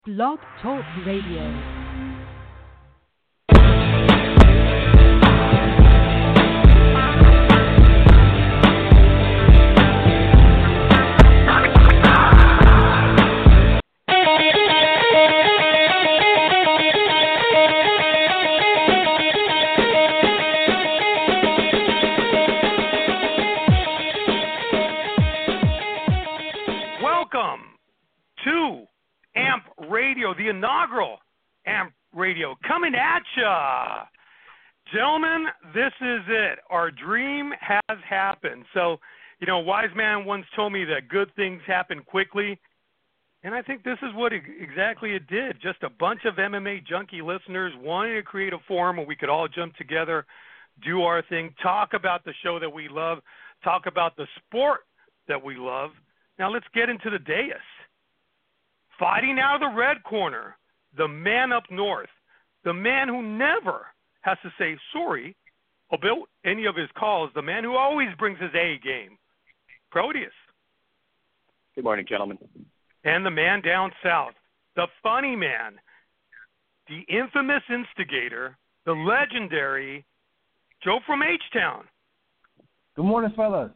Blog Talk Radio. The inaugural AMP Radio coming at ya. Gentlemen, this is it. Our dream has happened. So, a wise man once told me that good things happen quickly, and I think this is what exactly it did. Just a bunch of MMA junkie listeners wanting to create a forum where we could all jump together, do our thing, talk about the show that we love, talk about the sport that we love. Now let's get into the dais. Fighting out of the red corner, the man up north, the man who never has to say sorry about any of his calls, the man who always brings his A game, Proteus. Good morning, gentlemen. And the man down south, the funny man, the infamous instigator, the legendary Joe from H-Town. Good morning, fellas.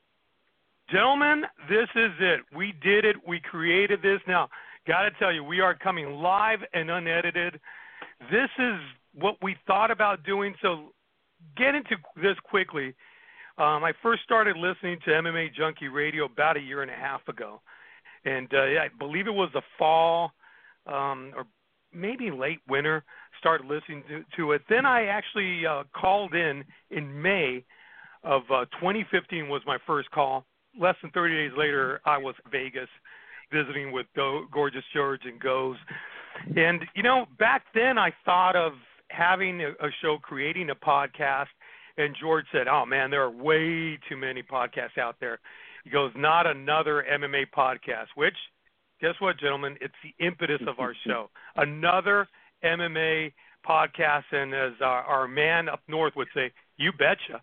Gentlemen, this is it. We did it. We created this. Now, got to tell you, we are coming live and unedited. This is what we thought about doing. So get into this quickly. I first started listening to MMA Junkie Radio about a year and a half ago. And I believe it was the fall or maybe late winter, started listening to it. Then I actually called in May of 2015 was my first call. Less than 30 days later, I was in Vegas visiting with Gorgeous George and Goes. And, back then I thought of having a show, creating a podcast, and George said, oh, man, there are way too many podcasts out there. He goes, not another MMA podcast, which, guess what, gentlemen? It's the impetus of our show. Another MMA podcast, and as our man up north would say, you betcha.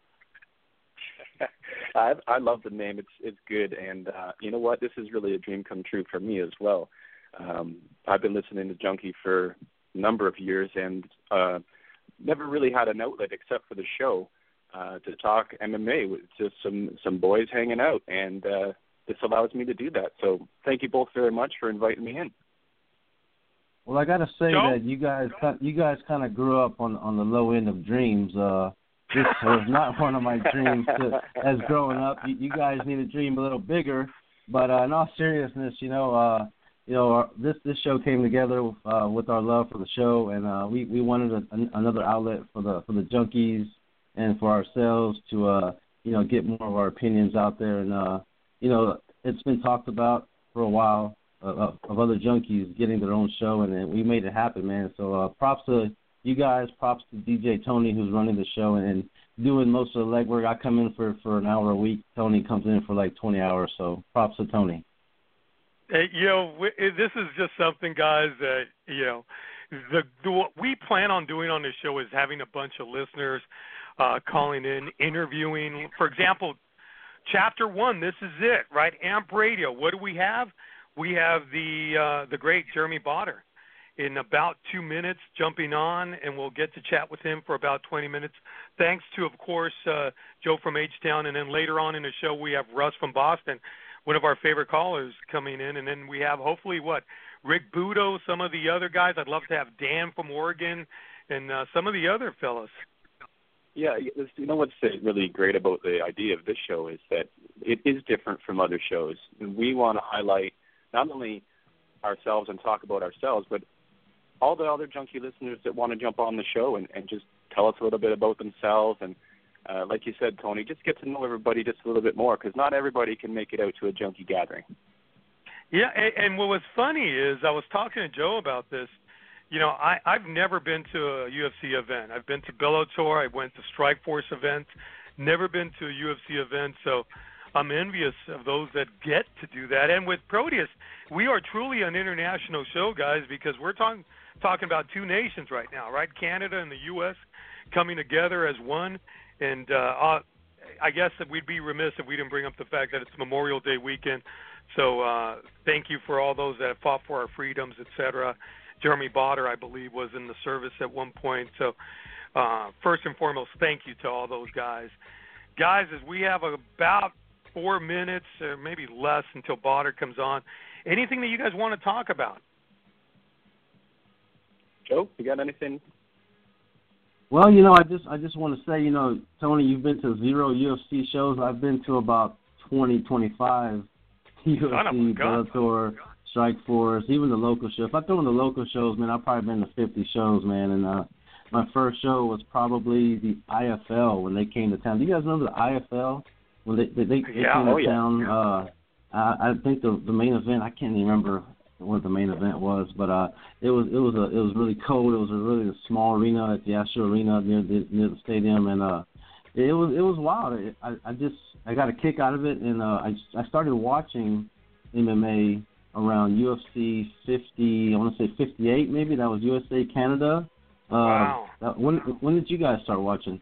I love the name. It's good, and you know what? This is really a dream come true for me as well. I've been listening to Junkie for a number of years, and never really had an outlet except for the show to talk MMA with just some boys hanging out, and this allows me to do that. So thank you both very much for inviting me in. Well, I got to say Joe? that you guys kind of grew up on the low end of dreams. This was not one of my dreams as growing up. You guys need to dream a little bigger. But in all seriousness, this show came together with our love for the show, and we wanted another outlet for the junkies and for ourselves to get more of our opinions out there. And it's been talked about for a while of other junkies getting their own show, and we made it happen, man. So props to you guys, props to DJ Tony, who's running the show and doing most of the legwork. I come in for an hour a week. Tony comes in for like 20 hours, so props to Tony. Hey, this is just something, guys, that, what we plan on doing on this show is having a bunch of listeners calling in, interviewing. For example, Chapter 1, this is it, right? AMP Radio. What do we have? We have the great Jeremy Botter. In about 2 minutes, jumping on, and we'll get to chat with him for about 20 minutes. Thanks to, of course, Joe from H-Town, and then later on in the show we have Russ from Boston, one of our favorite callers coming in, and then we have hopefully Rick Budo, some of the other guys. I'd love to have Dan from Oregon, and some of the other fellas. Yeah, what's really great about the idea of this show is that it is different from other shows. We want to highlight not only ourselves and talk about ourselves, but all the other junkie listeners that want to jump on the show and just tell us a little bit about themselves. And like you said, Tony, just get to know everybody just a little bit more, because not everybody can make it out to a junkie gathering. Yeah, and what was funny is I was talking to Joe about this. I've never been to a UFC event. I've been to Bellator. I went to Strikeforce events. Never been to a UFC event, so I'm envious of those that get to do that. And with Proteus, we are truly an international show, guys, because we're talking about two nations right now, right? Canada and the U.S. coming together as one. And I guess that we'd be remiss if we didn't bring up the fact that it's Memorial Day weekend. So thank you for all those that have fought for our freedoms, etc. Jeremy Botter, I believe, was in the service at one point. So first and foremost, thank you to all those guys. Guys, as we have about 4 minutes or maybe less until Botter comes on, anything that you guys want to talk about? Joe, you got anything? Well, I just want to say, Tony, you've been to 0 UFC shows. I've been to about 20, 25 UFC, Bellator, Strikeforce, even the local shows. If I throw in the local shows, man, I've probably been to 50 shows, man. And my first show was probably the IFL when they came to town. Do you guys remember the IFL when they came to town? Yeah. I think the main event, I can't even remember what the main event was, but it was really cold. It was a really small arena at the Astro Arena near the stadium, and it was wild. I got a kick out of it, and I started watching MMA around UFC 50. I want to say 58, maybe. That was USA Canada. Wow. When did you guys start watching?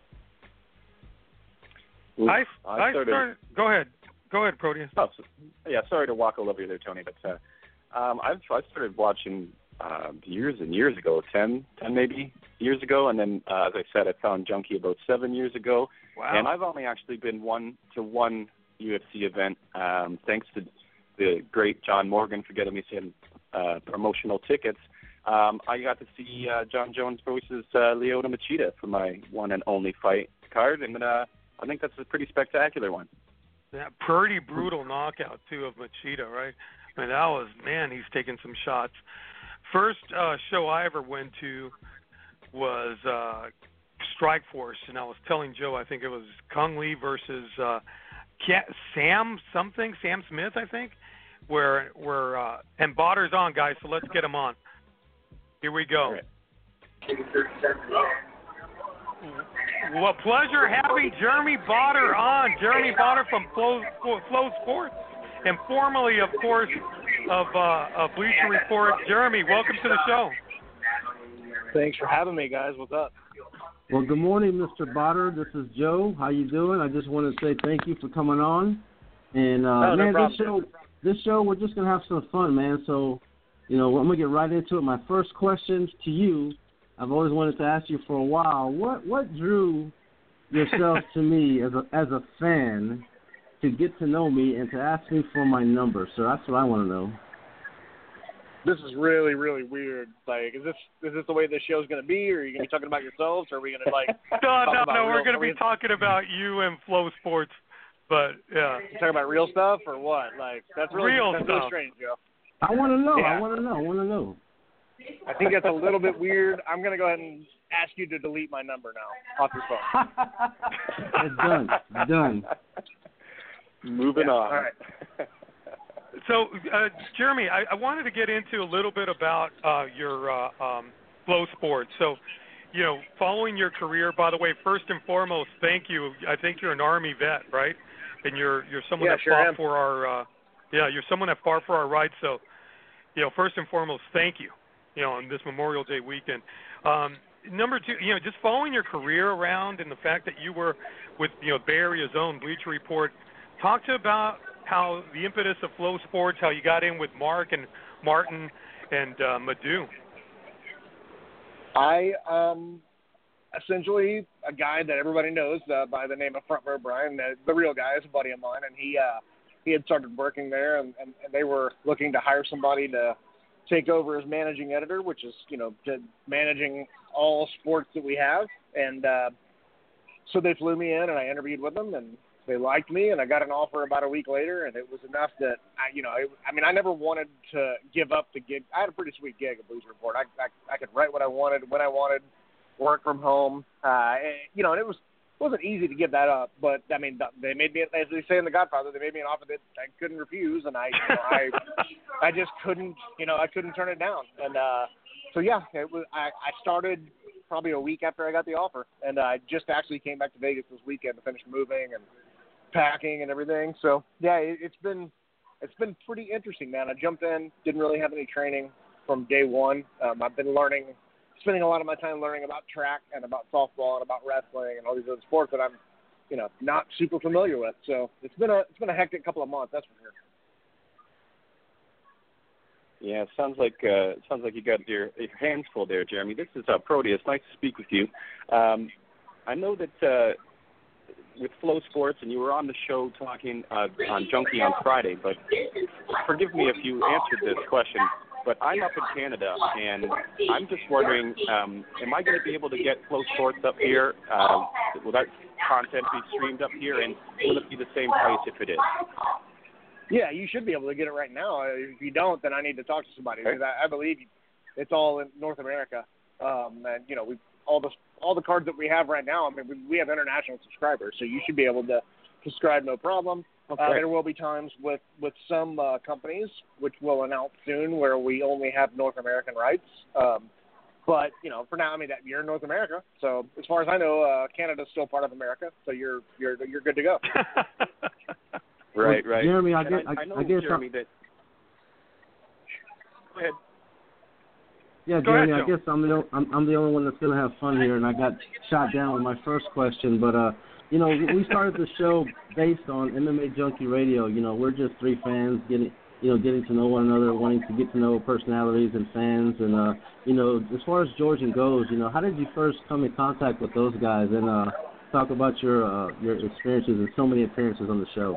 I started. Go ahead, Proteus. Oh, yeah. Sorry to walk all over you there, Tony, but I started watching years and years ago, 10 maybe years ago, and then as I said, I found Junkie about 7 years ago. Wow. And I've only actually been to one UFC event, thanks to the great John Morgan for getting me some promotional tickets. I got to see John Jones versus Lyoto Machida for my one and only fight card, and I think that's a pretty spectacular one. Yeah, pretty brutal knockout, too, of Machida, right? I mean, that was, man, he's taking some shots. First show I ever went to was Strikeforce, and I was telling Joe, I think it was Kung Lee versus Sam Smith, I think, where and Botter's on, guys, so let's get him on. Here we go. Right. Well, pleasure having Jeremy Botter on. Jeremy Botter from Flow Sports, and formerly, of course, of Bleacher Report. Jeremy, welcome to the show. Thanks for having me, guys. What's up? Well, good morning, Mr. Botter. This is Joe. How you doing? I just want to say thank you for coming on. And this show, we're just gonna have some fun, man. So, I'm gonna get right into it. My first question to you, I've always wanted to ask you for a while. What drew yourself to me as a fan to get to know me and to ask me for my number? So that's what I want to know. This is really, really weird. Like, is this the way this show's going to be, or are you going to be talking about yourselves, or are we going to, No, we're going to be talking about you and Flow Sports, but, yeah. You talking about real stuff, or what? Like, that's really strange, Joe. I want to know. Yeah. I want to know. I think that's a little bit weird. I'm going to go ahead and ask you to delete my number now off your phone. It's done. Moving on. All right. So, Jeremy, I wanted to get into a little bit about your Flow Sports. So, following your career, by the way, first and foremost, thank you. I think you're an Army vet, right? And you're someone that fought for our you're someone that fought for our rights. So, first and foremost, thank you. On this Memorial Day weekend. Number two, just following your career around and the fact that you were with Bay Area's own Bleacher Report. Talk to about how the impetus of Flow Sports, how you got in with Mark and Martin and Madhu. I essentially a guy that everybody knows by the name of Front Row Brian, the real guy, is a buddy of mine, and he had started working there, and they were looking to hire somebody to take over as managing editor, which is managing all sports that we have, and so they flew me in, and I interviewed with them, and they liked me, and I got an offer about a week later, and it was enough that I never wanted to give up the gig. I had a pretty sweet gig at Bleacher Report. I could write what I wanted, when I wanted, work from home. And it wasn't easy to give that up, but I mean, they made me, as they say in The Godfather, they made me an offer that I couldn't refuse, and I just couldn't, I couldn't turn it down. And so yeah, it was. I started probably a week after I got the offer, and I just actually came back to Vegas this weekend to finish moving and packing and everything. So yeah, it's been pretty interesting, man. I jumped in, didn't really have any training from day one. I've been spending a lot of my time learning about track and about softball and about wrestling and all these other sports that I'm, not super familiar with. So it's been a hectic couple of months, that's for sure. Yeah, sounds like you got your hands full there, Jeremy. This is Proteus. Nice to speak with you. I know that with Flow Sports, and you were on the show talking on Junkie on Friday, but forgive me if you answered this question, but I'm up in Canada, and I'm just wondering, am I going to be able to get Flow Sports up here? Will that content be streamed up here, and will it be the same price if it is? Yeah, you should be able to get it right now. If you don't, then I need to talk to somebody, Okay. because I believe it's all in North America. And we all the cards that we have right now. I mean, we have international subscribers, so you should be able to subscribe no problem. Okay. There will be times with some companies, which we'll announce soon, where we only have North American rights. But for now, I mean, you're in North America, so as far as I know, Canada's still part of America, so you're good to go. Right. Jeremy, I guess Jeremy, that. Go ahead. Yeah, Go Jeremy, ahead, I Joe. guess I'm the only one that's gonna have fun here, and I got shot down with my first question. But we started the show based on MMA Junkie Radio. We're just three fans getting to know one another, wanting to get to know personalities and fans. And as far as Georgian goes, how did you first come in contact with those guys? And talk about your experiences and so many appearances on the show.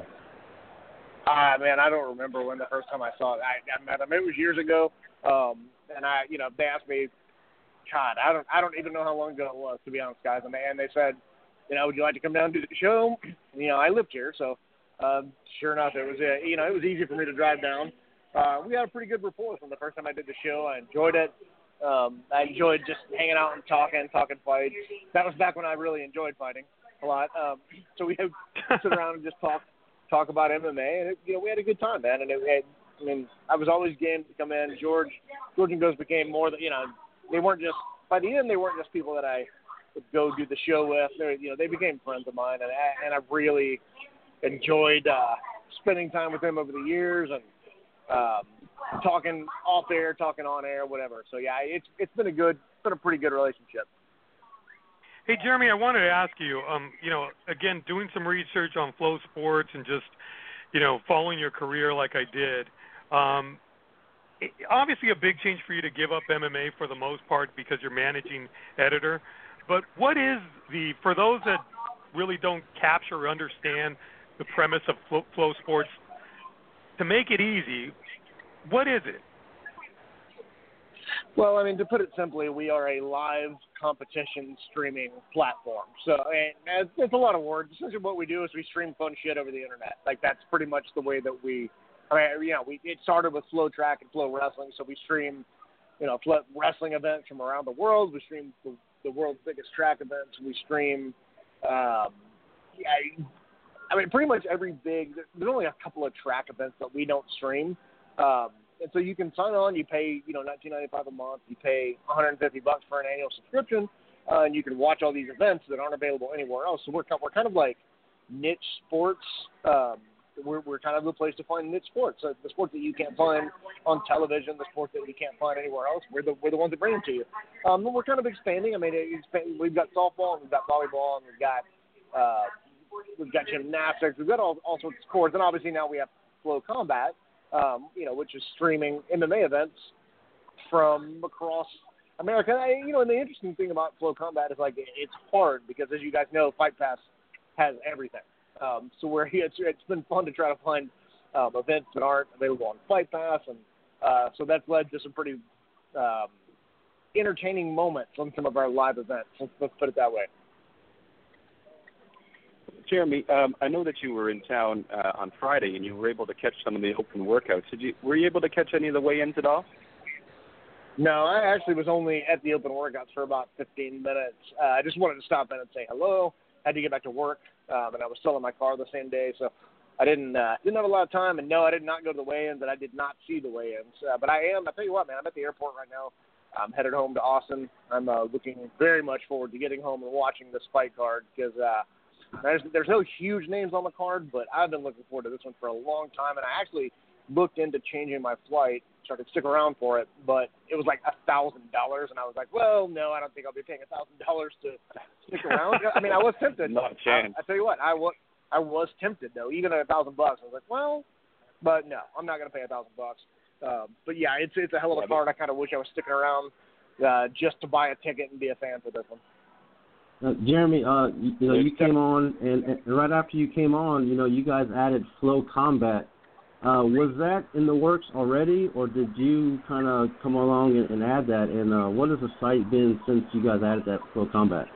Man, I don't remember when the first time I saw it. I met him. It was years ago. And they asked me, God, I don't even know how long ago it was, to be honest, guys. And they said, would you like to come down and do the show? I lived here, so sure enough, it was easy for me to drive down. We had a pretty good rapport from the first time I did the show. I enjoyed it. I enjoyed just hanging out and talking fights. That was back when I really enjoyed fighting a lot. So we would sit around and just talk about MMA, and we had a good time, man. And I was always game to come in. George and Goes became more than, they weren't just, by the end, they weren't just people that I would go do the show with. They became friends of mine, and I've really enjoyed spending time with them over the years, and talking off air, talking on air, whatever. So yeah, it's been a pretty good relationship. Hey, Jeremy, I wanted to ask you, again, doing some research on Flow Sports and just, following your career like I did, obviously a big change for you to give up MMA for the most part because you're managing editor. But what is for those that really don't capture or understand the premise of Flow Sports, to make it easy, what is it? Well, I mean, to put it simply, we are a live competition streaming platform. So it's a lot of words. Essentially what we do is we stream fun shit over the internet. Like, that's pretty much the way that it started with Flow Track and Flow Wrestling. So we stream, wrestling events from around the world. We stream the world's biggest track events. We stream, pretty much every there's only a couple of track events that we don't stream. And so you can sign on, you pay, $19.95 a month, you pay $150 for an annual subscription, and you can watch all these events that aren't available anywhere else. So we're kind of like niche sports. We're kind of the place to find niche sports. So the sports that you can't find on television, the sports that you can't find anywhere else, we're the ones that bring them to you. But we're kind of expanding. I mean, we've got softball, and we've got volleyball, and we've got gymnastics. We've got all sorts of sports, and obviously now we have Flow Combat. Which is streaming MMA events from across America. And the interesting thing about Flow Combat is, it's hard because, as you guys know, Fight Pass has everything. So it's been fun to try to find events that aren't available on Fight Pass, and so that's led to some pretty entertaining moments on some of our live events. Let's put it that way. Jeremy, I know that you were in town on Friday and you were able to catch some of the open workouts. Were you able to catch any of the weigh-ins at all? No, I actually was only at the open workouts for about 15 minutes. I just wanted to stop in and say hello. Had to get back to work, and I was still in my car the same day, so I didn't have a lot of time. And no, I did not go to the weigh-ins, and I did not see the weigh-ins. But I tell you what, man, I'm at the airport right now. I'm headed home to Austin. I'm looking very much forward to getting home and watching this fight card because there's no huge names on the card, but I've been looking forward to this one for a long time, and I actually looked into changing my flight so I could stick around for it, but it was like $1,000, and I was like, well, no, I don't think I'll be paying $1,000 to stick around. I mean, I was tempted. Not a chance. I tell you what, I was tempted though, even at $1,000. I was like, well, but no, I'm not going to pay $1,000. But yeah, it's a hell of a card. I kind of wish I was sticking around just to buy a ticket and be a fan for this one. Jeremy, you came on, and right after you came on, you guys added Flow Combat. Was that in the works already, or did you kind of come along and add that? And what has the site been since you guys added that Flow Combat?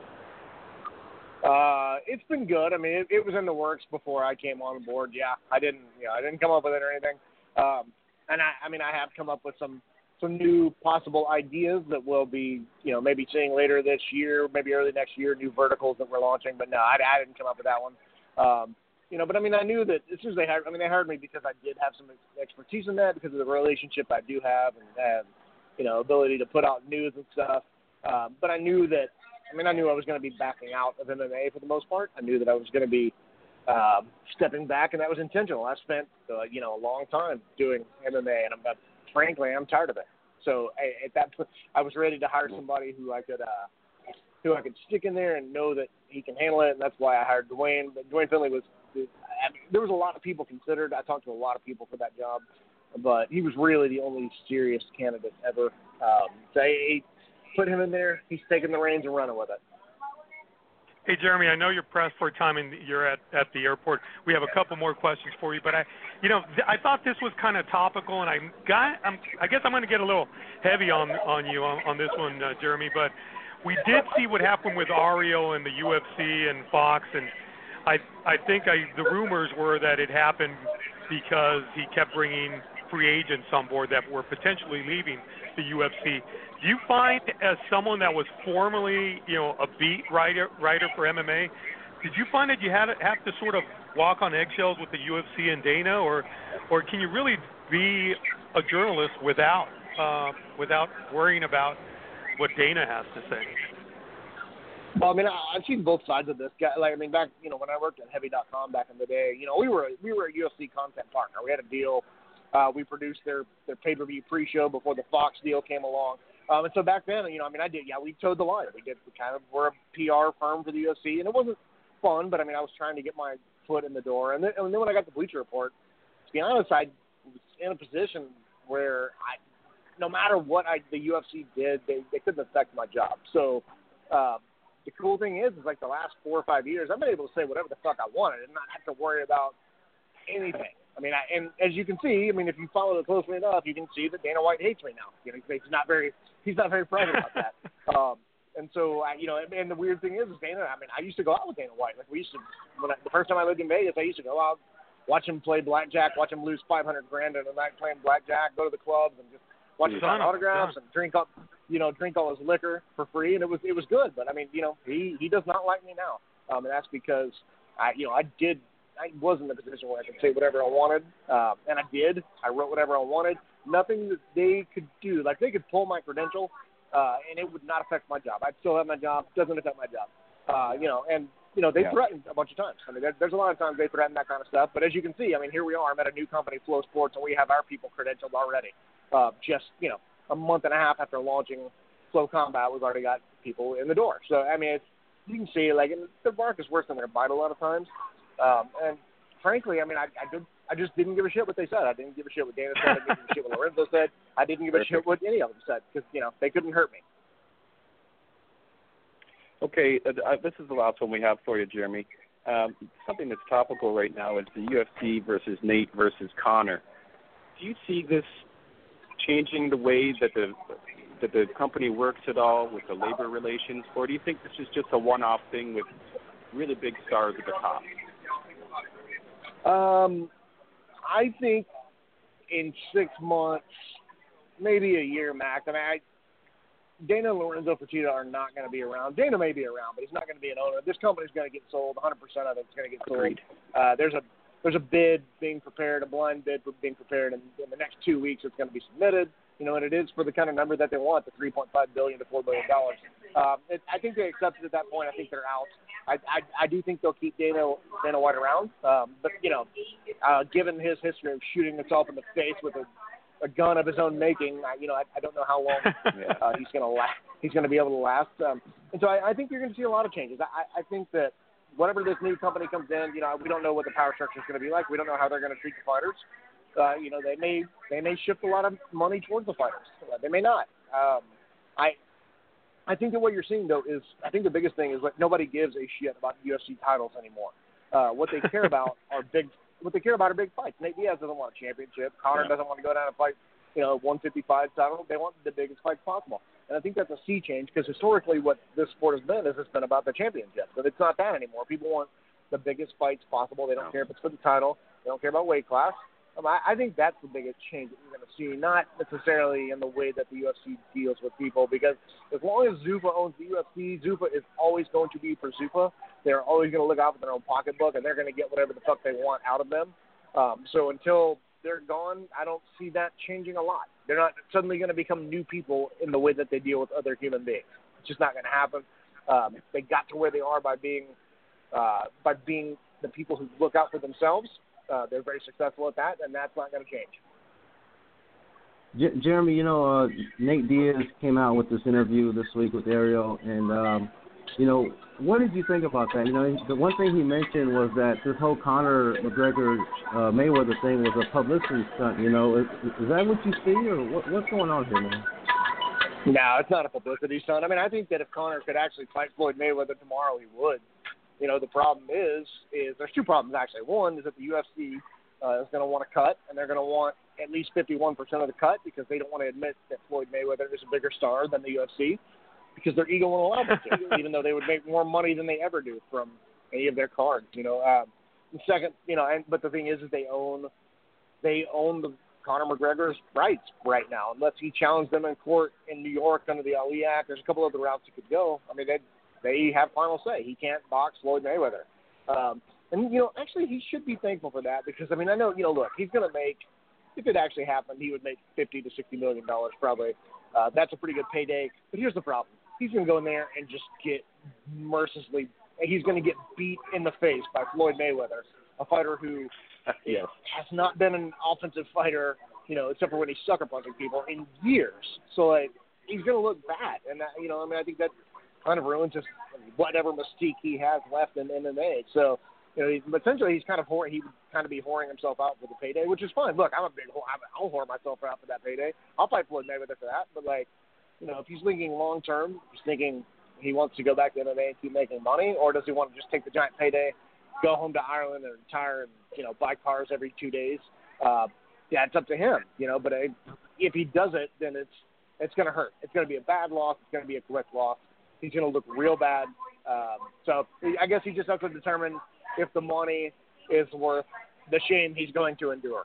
It's been good. I mean, it was in the works before I came on board. Yeah, I didn't come up with it or anything. And I have come up with some new possible ideas that we'll be, maybe seeing later this year, maybe early next year, new verticals that we're launching. But no, I didn't come up with that one. But I mean, I knew that as soon as they hired me because I did have some expertise in that because of the relationship I do have and ability to put out news and stuff. But I knew that, I knew I was going to be backing out of MMA for the most part. I knew that I was going to be stepping back, and that was intentional. I spent, a long time doing MMA, and frankly, I'm tired of it. So at that point, I was ready to hire somebody who I could stick in there and know that he can handle it, and that's why I hired Dwayne. But Dwayne Finley there was a lot of people considered. I talked to a lot of people for that job, but he was really the only serious candidate ever. So I put him in there. He's taking the reins and running with it. Hey, Jeremy, I know you're pressed for time and you're at the airport. We have a couple more questions for you, but I thought this was kind of topical, and I guess I'm going to get a little heavy on you on this one, Jeremy. But we did see what happened with Ariel and the UFC and Fox, and I think the rumors were that it happened because he kept bringing free agents on board that were potentially leaving the UFC. Do you find, as someone that was formerly, a beat writer for MMA, did you find that you have to sort of walk on eggshells with the UFC and Dana, or can you really be a journalist without worrying about what Dana has to say? Well, I've seen both sides of this. Back, when I worked at Heavy.com back in the day, we were a UFC content partner. We had a deal. We produced their pay-per-view pre-show before the Fox deal came along. And so back then, we towed the line. We're a PR firm for the UFC, and it wasn't fun, but I was trying to get my foot in the door. And then when I got the Bleacher Report, to be honest, I was in a position where no matter what the UFC did, they couldn't affect my job. So the cool thing is the last 4 or 5 years, I've been able to say whatever the fuck I wanted and not have to worry about anything. And as you can see, if you follow it closely enough, you can see that Dana White hates me now. He's not very private about that. And so, and the weird thing is Dana, I used to go out with Dana White. We used to, the first time I lived in Vegas, I used to go out, watch him play blackjack, watch him lose $500,000 in a night playing blackjack, go to the clubs and just watch him sign autographs and drink all his liquor for free. And it was good. But he does not like me now. And that's because I was in a position where I could say whatever I wanted, and I did. I wrote whatever I wanted. Nothing that they could do. They could pull my credential, and it would not affect my job. I'd still have my job. Doesn't affect my job. They threatened a bunch of times. There's a lot of times they threaten that kind of stuff. But as you can see, here we are. I'm at a new company, Flow Sports, and we have our people credentialed already. Just a month and a half after launching Flow Combat, we've already got people in the door. So you can see the bark is worse than their bite a lot of times. And frankly, I just didn't give a shit what they said. I didn't give a shit what Dana said. I didn't give a shit what Lorenzo said. I didn't give a shit what any of them said because, they couldn't hurt me. Okay, this is the last one we have for you, Jeremy. Something that's topical right now is the UFC versus Nate versus Conor. Do you see this changing the way that the company works at all with the labor relations, or do you think this is just a one-off thing with really big stars at the top? I think in 6 months, maybe a year max. Dana and Lorenzo Fertitta are not going to be around. Dana may be around, but he's not going to be an owner. This company's going to get sold. 100% of it's going to get sold. Agreed. There's a bid being prepared, a blind bid being prepared, and in the next 2 weeks it's going to be submitted. And it is for the kind of number that they want, the $3.5 billion to $4 billion. I think they accepted at that point. I think they're out. I do think they'll keep Dana White around, but given his history of shooting himself in the face with a gun of his own making, I don't know how long he's going to last. He's going to be able to last, and so I think you're going to see a lot of changes. I think that whatever this new company comes in, we don't know what the power structure is going to be like. We don't know how they're going to treat the fighters. They may shift a lot of money towards the fighters. They may not. I think that what you're seeing though is I think the biggest thing is that nobody gives a shit about UFC titles anymore. What they care about are big. What they care about are big fights. Nate Diaz doesn't want a championship. Conor doesn't want to go down and fight, 155 title. They want the biggest fights possible. And I think that's a sea change because historically what this sport has been is it's been about the championship. But it's not that anymore. People want the biggest fights possible. They don't care if it's for the title. They don't care about weight class. I think that's the biggest change that you're going to see, not necessarily in the way that the UFC deals with people, because as long as Zuffa owns the UFC, Zuffa is always going to be for Zuffa. They're always going to look out for their own pocketbook, and they're going to get whatever the fuck they want out of them. So until they're gone, I don't see that changing a lot. They're not suddenly going to become new people in the way that they deal with other human beings. It's just not going to happen. They got to where they are by being the people who look out for themselves. They're very successful at that, and that's not going to change. Jeremy, Nate Diaz came out with this interview this week with Ariel, and, what did you think about that? The one thing he mentioned was that this whole Conor McGregor Mayweather thing was a publicity stunt, Is that what you see, or what's going on here, man? No, it's not a publicity stunt. I think that if Conor could actually fight Floyd Mayweather tomorrow, he would. The problem is there's two problems, actually. One is that the UFC is going to want to cut, and they're going to want at least 51% of the cut because they don't want to admit that Floyd Mayweather is a bigger star than the UFC because their ego won't allow them to, even though they would make more money than they ever do from any of their cards, The second, but the thing is they own the Conor McGregor's rights right now. Unless he challenged them in court in New York under the Ali Act, there's a couple other routes he could go. They have final say. He can't box Floyd Mayweather. Actually, he should be thankful for that because, I know, look, he's going to make, if it actually happened, he would make $50 to $60 million probably. That's a pretty good payday. But here's the problem. He's going to go in there and just get mercilessly, he's going to get beat in the face by Floyd Mayweather, a fighter who has not been an offensive fighter, except for when he's sucker punching people in years. So, he's going to look bad. And, I think that kind of ruins just whatever mystique he has left in MMA. So, essentially he's he would kind of be whoring himself out for the payday, which is fine. Look, I'm a big whore. I'll whore myself out for that payday. I'll fight Floyd Mayweather for that. But if he's thinking long term, he's thinking he wants to go back to MMA and keep making money, or does he want to just take the giant payday, go home to Ireland and retire and buy cars every 2 days? It's up to him. But if he does it, then it's going to hurt. It's going to be a bad loss. It's going to be a quick loss. He's going to look real bad. So I guess he just has to determine if the money is worth the shame he's going to endure.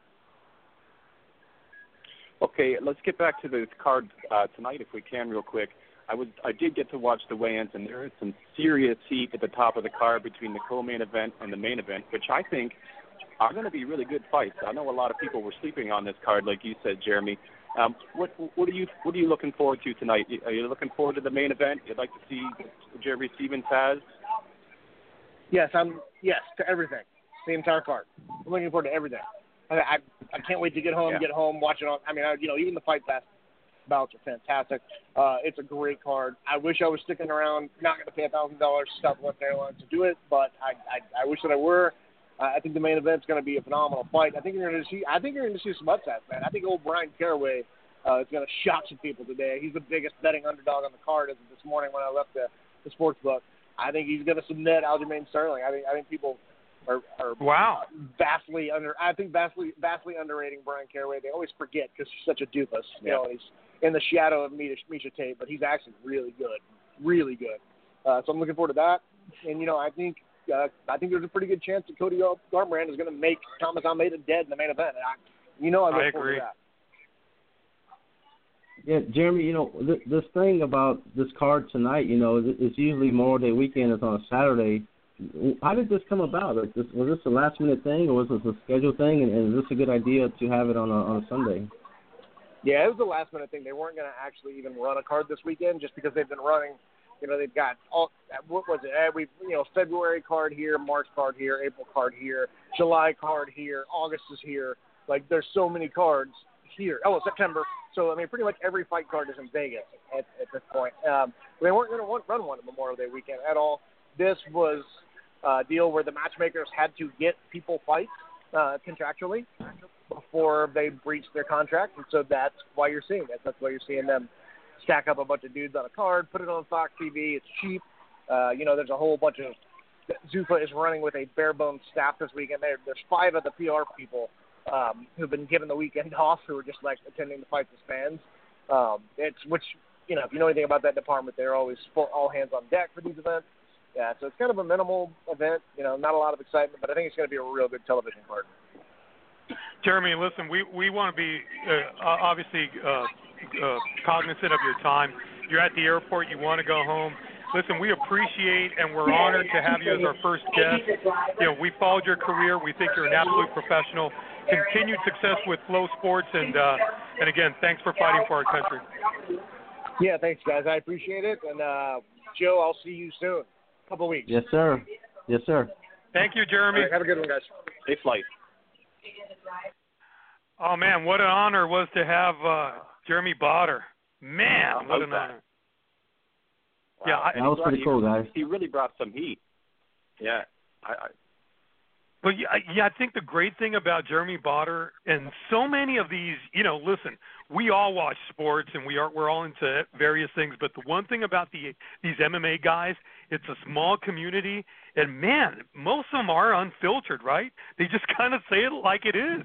Okay, let's get back to the card tonight if we can real quick. I did get to watch the weigh-ins, and there is some serious heat at the top of the card between the co-main event and the main event, which I think are going to be really good fights. I know a lot of people were sleeping on this card, like you said, Jeremy. What are you looking forward to tonight? Are you looking forward to the main event? You'd like to see Jeremy Stephens has? Yes, to everything, the entire card. I'm looking forward to everything. I can't wait to get home, watch it on. Even the Fight Pass bouts are fantastic. It's a great card. I wish I was sticking around, not going to pay $1,000 to Southwest Airlines to do it, but I wish that I were. I think the main event's going to be a phenomenal fight. I think you're going to see some upsets, man. I think old Brian Caraway is going to shock some people today. He's the biggest betting underdog on the card as of this morning when I left the sports book. I think he's going to submit Aljamain Sterling. I think people are vastly underrating Brian Caraway. They always forget because he's such a doofus. He's in the shadow of Misha Tate, but he's actually really good, really good. So I'm looking forward to that. And I think there's a pretty good chance that Cody Garbrandt is going to make Thomas Almeida dead in the main event. I look forward to that. Yeah, Jeremy, this thing about this card tonight, it's usually Memorial Day weekend. It's on a Saturday. How did this come about? Was this a last-minute thing, or was this a scheduled thing, and is this a good idea to have it on a Sunday? Yeah, it was a last-minute thing. They weren't going to actually even run a card this weekend just because they've been running. They've got February card here, March card here, April card here, July card here, August is here. There's so many cards here. September. So, pretty much every fight card is in Vegas at this point. They weren't going to run one Memorial Day weekend at all. This was a deal where the matchmakers had to get people fights contractually before they breach their contract, and so that's why you're seeing it. That's why you're seeing them stack up a bunch of dudes on a card, put it on Fox TV. It's cheap. There's a whole bunch of Zuffa is running with a bare bones staff this weekend. There's 5 of the PR people who've been given the weekend off who are just like attending the fights as fans. If you know anything about that department, they're always all hands on deck for these events. Yeah, so it's kind of a minimal event. Not a lot of excitement, but I think it's going to be a real good television card. Jeremy, listen, we want to be obviously cognizant of your time. You're at the airport. You want to go home. Listen, we appreciate and we're honored to have you as our first guest. We followed your career. We think you're an absolute professional. Continued success with Flow Sports, and again, thanks for fighting for our country. Yeah, thanks, guys. I appreciate it. And, Joe, I'll see you soon. A couple weeks. Yes, sir. Yes, sir. Thank you, Jeremy. Right, have a good one, guys. Safe flight. Oh, man, what an honor it was to have Jeremy Botter. Man, what an honor. Wow. Yeah, that was pretty cool, guys. He really brought some heat. Yeah. But I think the great thing about Jeremy Botter and so many of these, listen, we all watch sports and we're all into various things. But the one thing about these MMA guys, it's a small community, and man, most of them are unfiltered, right? They just kind of say it like it is.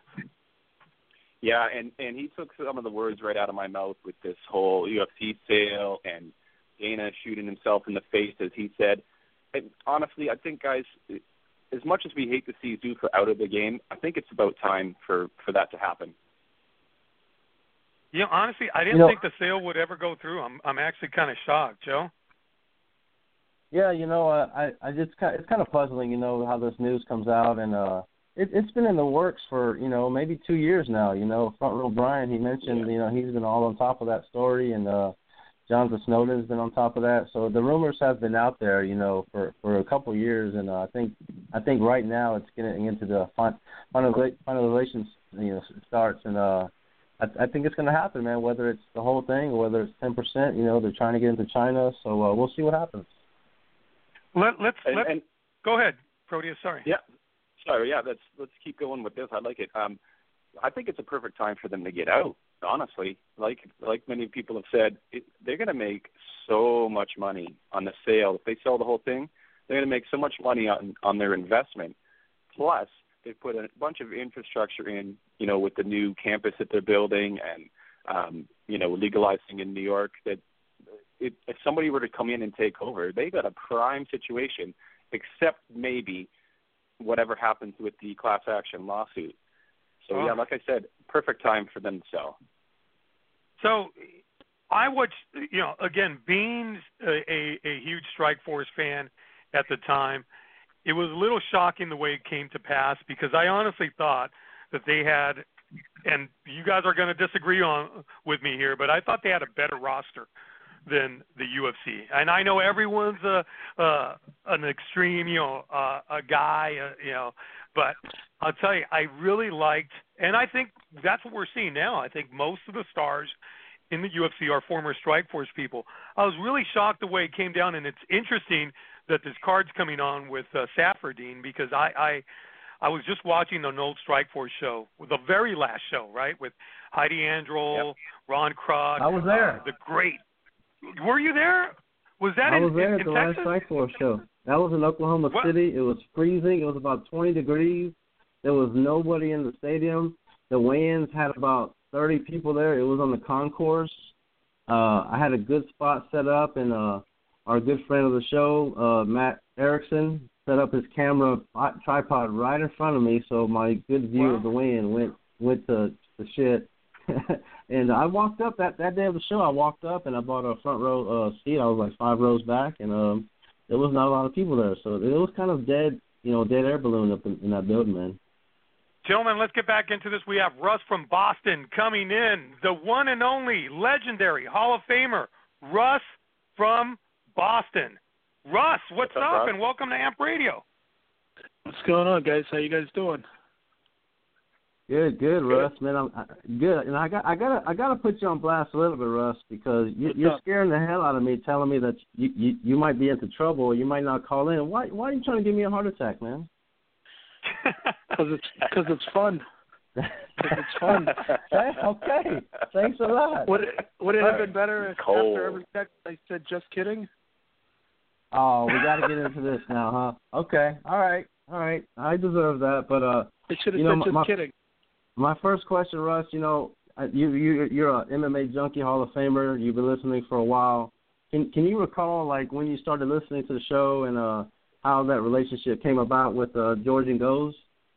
Yeah, and he took some of the words right out of my mouth with this whole UFC sale and Dana shooting himself in the face, as he said. And honestly, I think, guys, as much as we hate to see Zuffa out of the game, I think it's about time for that to happen. Honestly, I didn't think the sale would ever go through. I'm actually kind of shocked, Joe. Yeah, I just it's kind of puzzling, how this news comes out, and it's been in the works for maybe 2 years now. Front Row Brian, he mentioned he's been all on top of that story, and Jonathan Snowden's been on top of that. So the rumors have been out there, for a couple of years, and I think right now it's getting into the finalizations, starts, and I think it's going to happen, man. Whether it's the whole thing or whether it's 10%, they're trying to get into China, so we'll see what happens. Let's go ahead, Proteus. Sorry. Yeah. Sorry. Yeah. Let's keep going with this. I like it. I think it's a perfect time for them to get out. Honestly, like many people have said, they're going to make so much money on the sale. If they sell the whole thing, they're going to make so much money on their investment. Plus, they put a bunch of infrastructure in, with the new campus that they're building and, legalizing in New York, that if somebody were to come in and take over, they got a prime situation, except maybe whatever happens with the class action lawsuit. So, yeah, like I said, perfect time for them to sell. So I watched, again, being a huge Strikeforce fan at the time, it was a little shocking the way it came to pass, because I honestly thought that they had, and you guys are going to disagree with me here, but I thought they had a better roster than the UFC. And I know everyone's an extreme, a guy, but I'll tell you, I really liked, and I think that's what we're seeing now. I think most of the stars in the UFC are former Strikeforce people. I was really shocked the way it came down, and it's interesting that this card's coming on with Safardine, because I was just watching the old Strikeforce show, the very last show, right, with Heidi Androl, Ron Kroc. I was there. The great. Were you there? Was that I was there at in the Texas? last Strikeforce show. That was in Oklahoma City. It was freezing. It was about 20 degrees. There was nobody in the stadium. The weigh-ins had about 30 people there. It was on the concourse. I had a good spot set up, and our good friend of the show, Matt Erickson, set up his camera tripod right in front of me, so my good view of the weigh-in went to shit. And I walked up that day of the show. I walked up and I bought a front row seat. I was like 5 rows back, and there was not a lot of people there, so it was kind of dead air balloon up in that building, man. Gentlemen, let's get back into this. We have Russ from Boston coming in, the one and only legendary Hall of Famer, Russ from Boston. Russ, what's up, Russ? and welcome to AMP Radio. What's going on, guys? How you guys doing? Good, Russ, man. I'm good, and I gotta put you on blast a little bit, Russ, because you're scaring the hell out of me, telling me that you might be into trouble or you might not call in. Why are you trying to give me a heart attack, man? Because it's fun. Because it's fun. Okay. Thanks a lot. Would it have been better if after every text I said just kidding? Oh, we got to get into this now, huh? Okay. All right. I deserve that, but It should have said just kidding. My first question, Russ, you're an MMA Junkie Hall of Famer. You've been listening for a while. Can you recall, like, when you started listening to the show and how that relationship came about with George and Goes?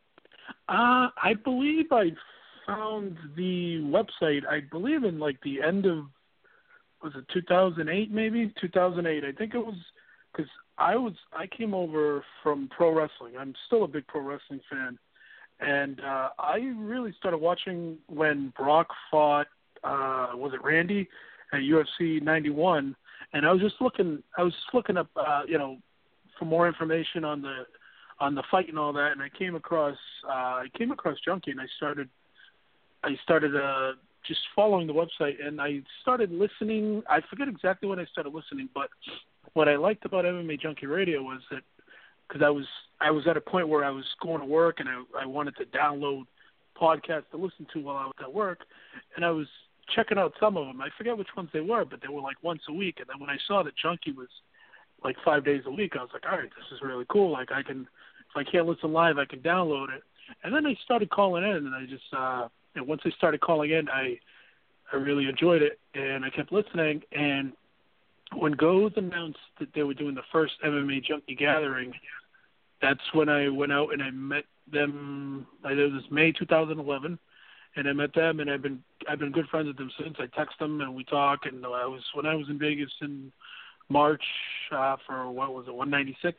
I believe I found the website, I believe in, like, the end of, was it 2008 maybe? 2008. I think it was, because I came over from pro wrestling. I'm still a big pro wrestling fan. And I really started watching when Brock fought, was it Randy, at UFC 91. And I was just looking up, for more information on the fight and all that. And I came across Junkie, and I started just following the website, and I started listening. I forget exactly when I started listening, but what I liked about MMA Junkie Radio was that, because I was at a point where I was going to work and I wanted to download podcasts to listen to while I was at work, and I was checking out some of them. I forget which ones they were, but they were like once a week. And then when I saw that Junkie was like 5 days a week, I was like, all right, this is really cool. Like, if I can't listen live, I can download it. And then I started calling in, and I just and once I started calling in, I really enjoyed it, and I kept listening. And when Goes announced that they were doing the first MMA Junkie gathering, that's when I went out and I met them. It was May 2011, and I met them, and I've been good friends with them since. I text them and we talk. And when I was in Vegas in March for 196,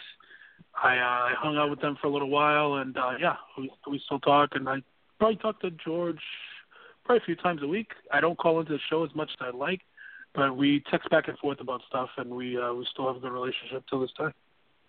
I hung out with them for a little while, and we still talk. And I probably talk to George probably a few times a week. I don't call into the show as much as I'd like, but we text back and forth about stuff, and we still have a good relationship till this time.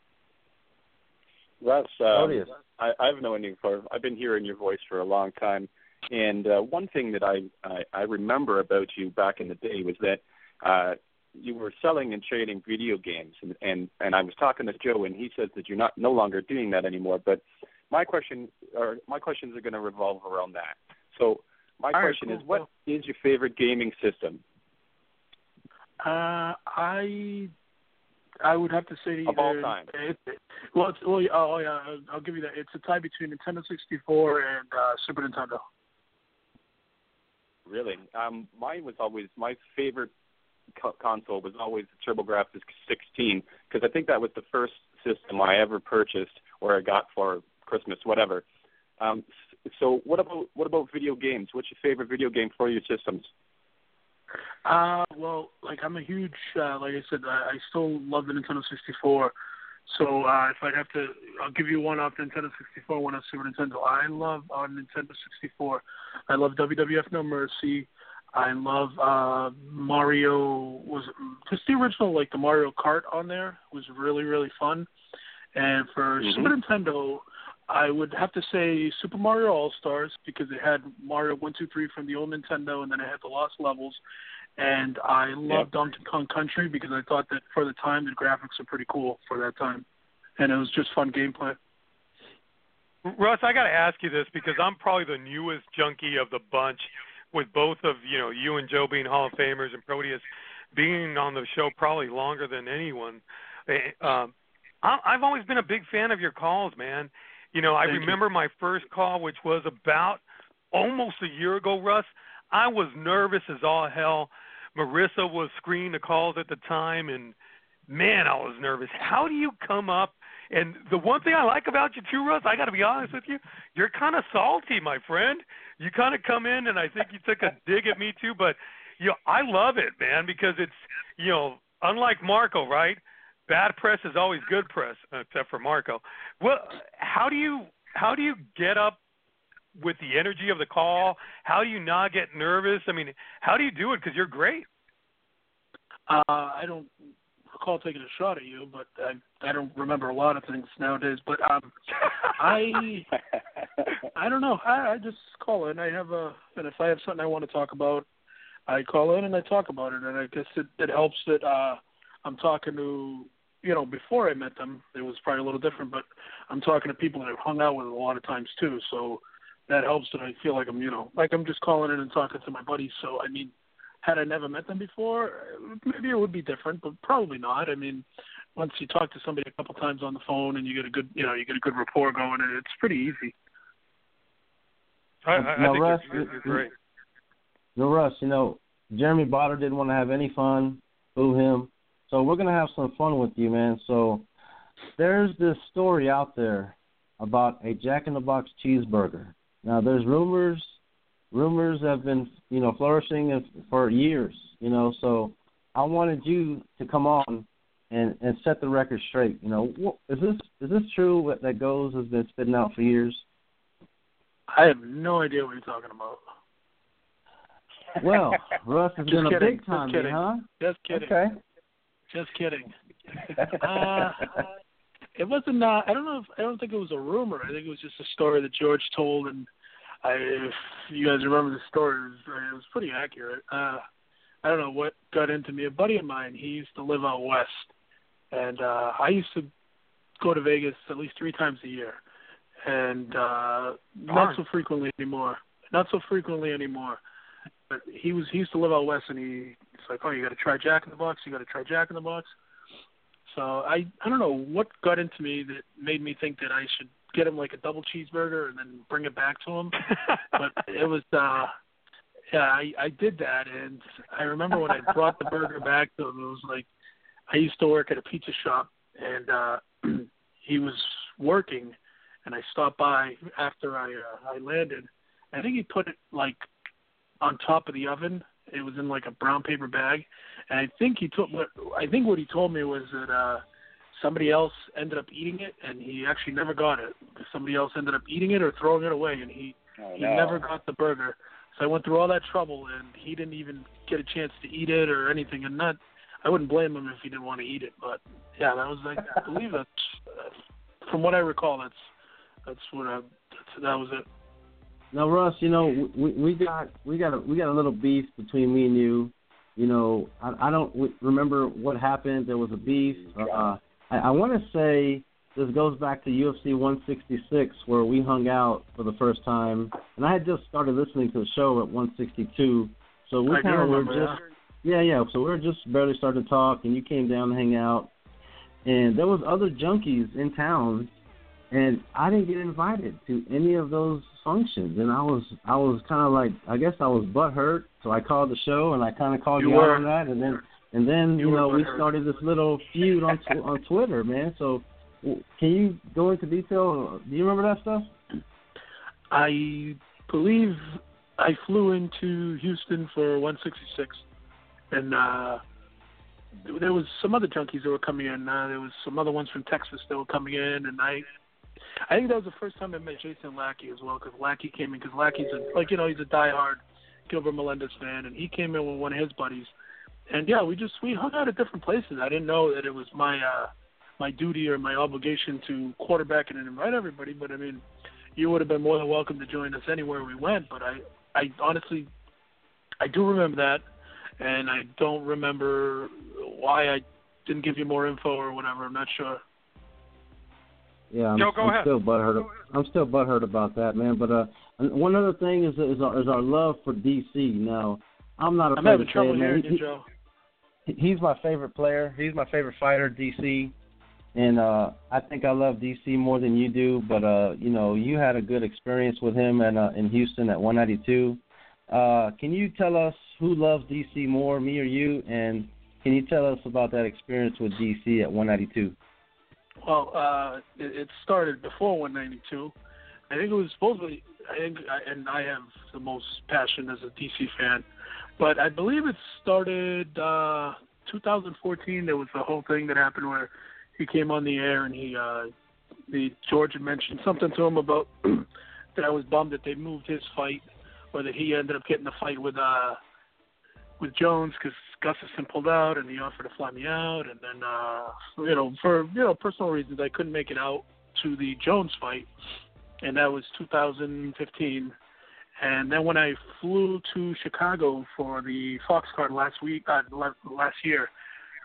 Russ, I've known you I've been hearing your voice for a long time, and one thing that I remember about you back in the day was that you were selling and trading video games, and I was talking to Joe, and he says that you're no longer doing that anymore. But my questions are going to revolve around that. So my question is, what is your favorite gaming system? I would have to say of all time. I'll give you that. It's a tie between Nintendo 64 and Super Nintendo. Really? Mine was always my favorite console was always the TurboGrafx 16, because I think that was the first system I ever purchased or I got for Christmas, whatever. So what about video games? What's your favorite video game for your systems? Well, like, I'm a huge, like I said, I still love the Nintendo 64. So if I'd have to, I'll give you one off Nintendo 64, one off Super Nintendo. I love on Nintendo 64. I love WWF No Mercy. I love Mario, was just the original, like the Mario Kart on there was really, really fun. And for Super Nintendo, I would have to say Super Mario All-Stars, because it had Mario 1, 2, 3 from the old Nintendo, and then it had the Lost Levels. And I loved Donkey Kong Country, because I thought that for the time, the graphics were pretty cool for that time. And it was just fun gameplay. Russ, I got to ask you this, because I'm probably the newest junkie of the bunch, with both of you and Joe being Hall of Famers and Proteus being on the show probably longer than anyone. I've always been a big fan of your calls, man. I remember my first call, which was about almost a year ago, Russ. I was nervous as all hell. Marissa was screening the calls at the time, and, man, I was nervous. How do you come up? And the one thing I like about you, too, Russ, I got to be honest with you, you're kind of salty, my friend. You kind of come in, and I think you took a dig at me, too. But, I love it, man, because it's, unlike Marco, right? Bad press is always good press, except for Marco. Well, how do you get up with the energy of the call? How do you not get nervous? I mean, how do you do it? Because you're great. I don't recall taking a shot at you, but I don't remember a lot of things nowadays. But I don't know. I just call in. And if I have something I want to talk about, I call in and I talk about it. And I guess it helps that I'm talking to before I met them, it was probably a little different, but I'm talking to people that I've hung out with a lot of times too, so that helps that I feel like I'm just calling in and talking to my buddies. So, I mean, had I never met them before, maybe it would be different, but probably not. I mean, once you talk to somebody a couple times on the phone and you get a good rapport going, and it's pretty easy. I think Russ, you're great. No, Russ, Jeremy Botter didn't want to have any fun. Boo him. So we're going to have some fun with you, man. So there's this story out there about a Jack in the Box cheeseburger. Now, there's rumors have been, flourishing for years, So I wanted you to come on and set the record straight. Is this true that Goes has been spitting out for years? I have no idea what you're talking about. Well, Russ has been a big time, huh? Just kidding. Okay. Just kidding. It wasn't. I don't think it was a rumor. I think it was just a story that George told, and if you guys remember the story, it was pretty accurate. I don't know what got into me. A buddy of mine, he used to live out west, and I used to go to Vegas at least 3 times a year, and not so frequently anymore. But he used to live out west, and he's like, "Oh, you got to try Jack in the Box. You got to try Jack in the Box." So I don't know what got into me that made me think that I should get him like a double cheeseburger and then bring it back to him. But it was, I did that, and I remember when I brought the burger back to him, it was like I used to work at a pizza shop, and he was working, and I stopped by after I landed. I think he put it like on top of the oven. It was in like a brown paper bag, and I think what he told me was that somebody else ended up eating it, and he actually never got it. Somebody else ended up eating it or throwing it away, and he never got the burger. So I went through all that trouble, and he didn't even get a chance to eat it or anything. And I wouldn't blame him if he didn't want to eat it. But yeah, that was I believe that's from what I recall. That was it. Now, Russ, we got a little beef between me and you. I don't remember what happened. There was a beef. I want to say this goes back to UFC 166 where we hung out for the first time, and I had just started listening to the show at 162. So we kind of were just So we were just barely starting to talk, and you came down to hang out, and there was other junkies in town. And I didn't get invited to any of those functions, and I was kind of like, I guess I was butthurt. So I called the show, and I kind of called you out on that, and then we started this little feud on Twitter, man. So can you go into detail? Do you remember that stuff? I believe I flew into Houston for 166, and there was some other junkies that were coming in. There was some other ones from Texas that were coming in, and I think that was the first time I met Jason Lackey as well, because Lackey came in, because Lackey's he's a diehard Gilbert Melendez fan, and he came in with one of his buddies, and yeah, we hung out at different places. I didn't know that it was my duty or my obligation to quarterback and invite everybody, but I mean, you would have been more than welcome to join us anywhere we went. But I honestly, I do remember that, and I don't remember why I didn't give you more info or whatever. I'm not sure. Yeah, I'm ahead. Still butthurt. I'm still butthurt about that, man. But one other thing is our love for DC. Now, I'm not afraid to say it, man. Hearing you, Joe. He's my favorite player. He's my favorite fighter, DC. And I think I love DC more than you do. But you had a good experience with him in Houston at 192. Can you tell us who loves DC more, me or you? And can you tell us about that experience with DC at 192? Well, it started before 192. I think it was supposedly, and I have the most passion as a DC fan, but I believe it started 2014. There was the whole thing that happened where he came on the air and George had mentioned something to him about that I was bummed that they moved his fight, or that he ended up getting the fight with Jones, because Gustafson pulled out and he offered to fly me out, and then for personal reasons I couldn't make it out to the Jones fight, and that was 2015. And then when I flew to Chicago for the Fox card last year,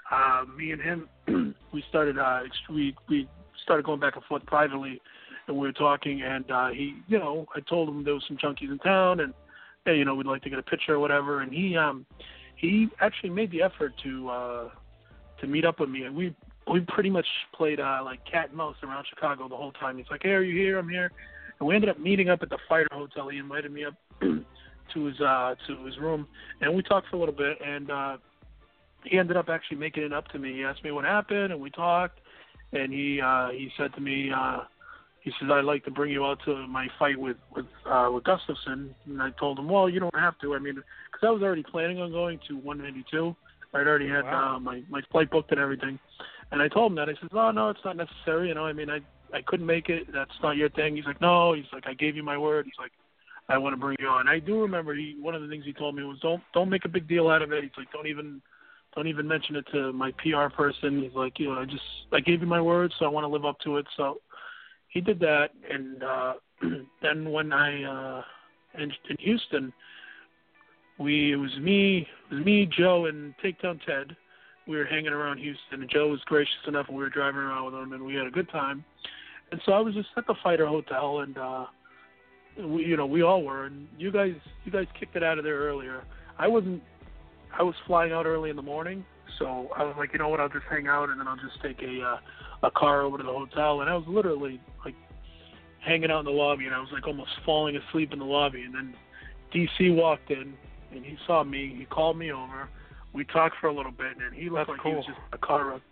me and him, we started going back and forth privately, and we were talking, and he, I told him there was some junkies in town, and hey, we'd like to get a picture or whatever, and he actually made the effort to meet up with me, and we pretty much played like cat and mouse around Chicago the whole time. He's like, hey, are you here? I'm here. And we ended up meeting up at the Fighter Hotel. He invited me up to his room, and we talked for a little bit, and he ended up actually making it up to me. He asked me what happened, and we talked, and he said to me, he says, I'd like to bring you out to my fight with Gustafsson. And I told him, well, you don't have to. I mean, because I was already planning on going to 192. I'd already had my flight booked and everything. And I told him that. I said, oh, no, it's not necessary. I mean, I couldn't make it. That's not your thing. He's like, no. He's like, I gave you my word. He's like, I want to bring you on. I do remember one of the things he told me was don't make a big deal out of it. He's like, don't even mention it to my PR person. He's like, I gave you my word, so I want to live up to it. So he did that, and then when I in Houston, it was me, Joe, and Takedown Ted. We were hanging around Houston, and Joe was gracious enough, and we were driving around with him, and we had a good time. And so I was just at the Fighter Hotel, and we all were, and you guys kicked it out of there earlier. I was flying out early in the morning, so I was like, you know what, I'll just hang out, and then I'll just take a car over to the hotel. And I was literally like hanging out in the lobby, and I was like almost falling asleep in the lobby. And then DC walked in, and he saw me. He called me over. We talked for a little bit, and he looked like he was just a car wreck.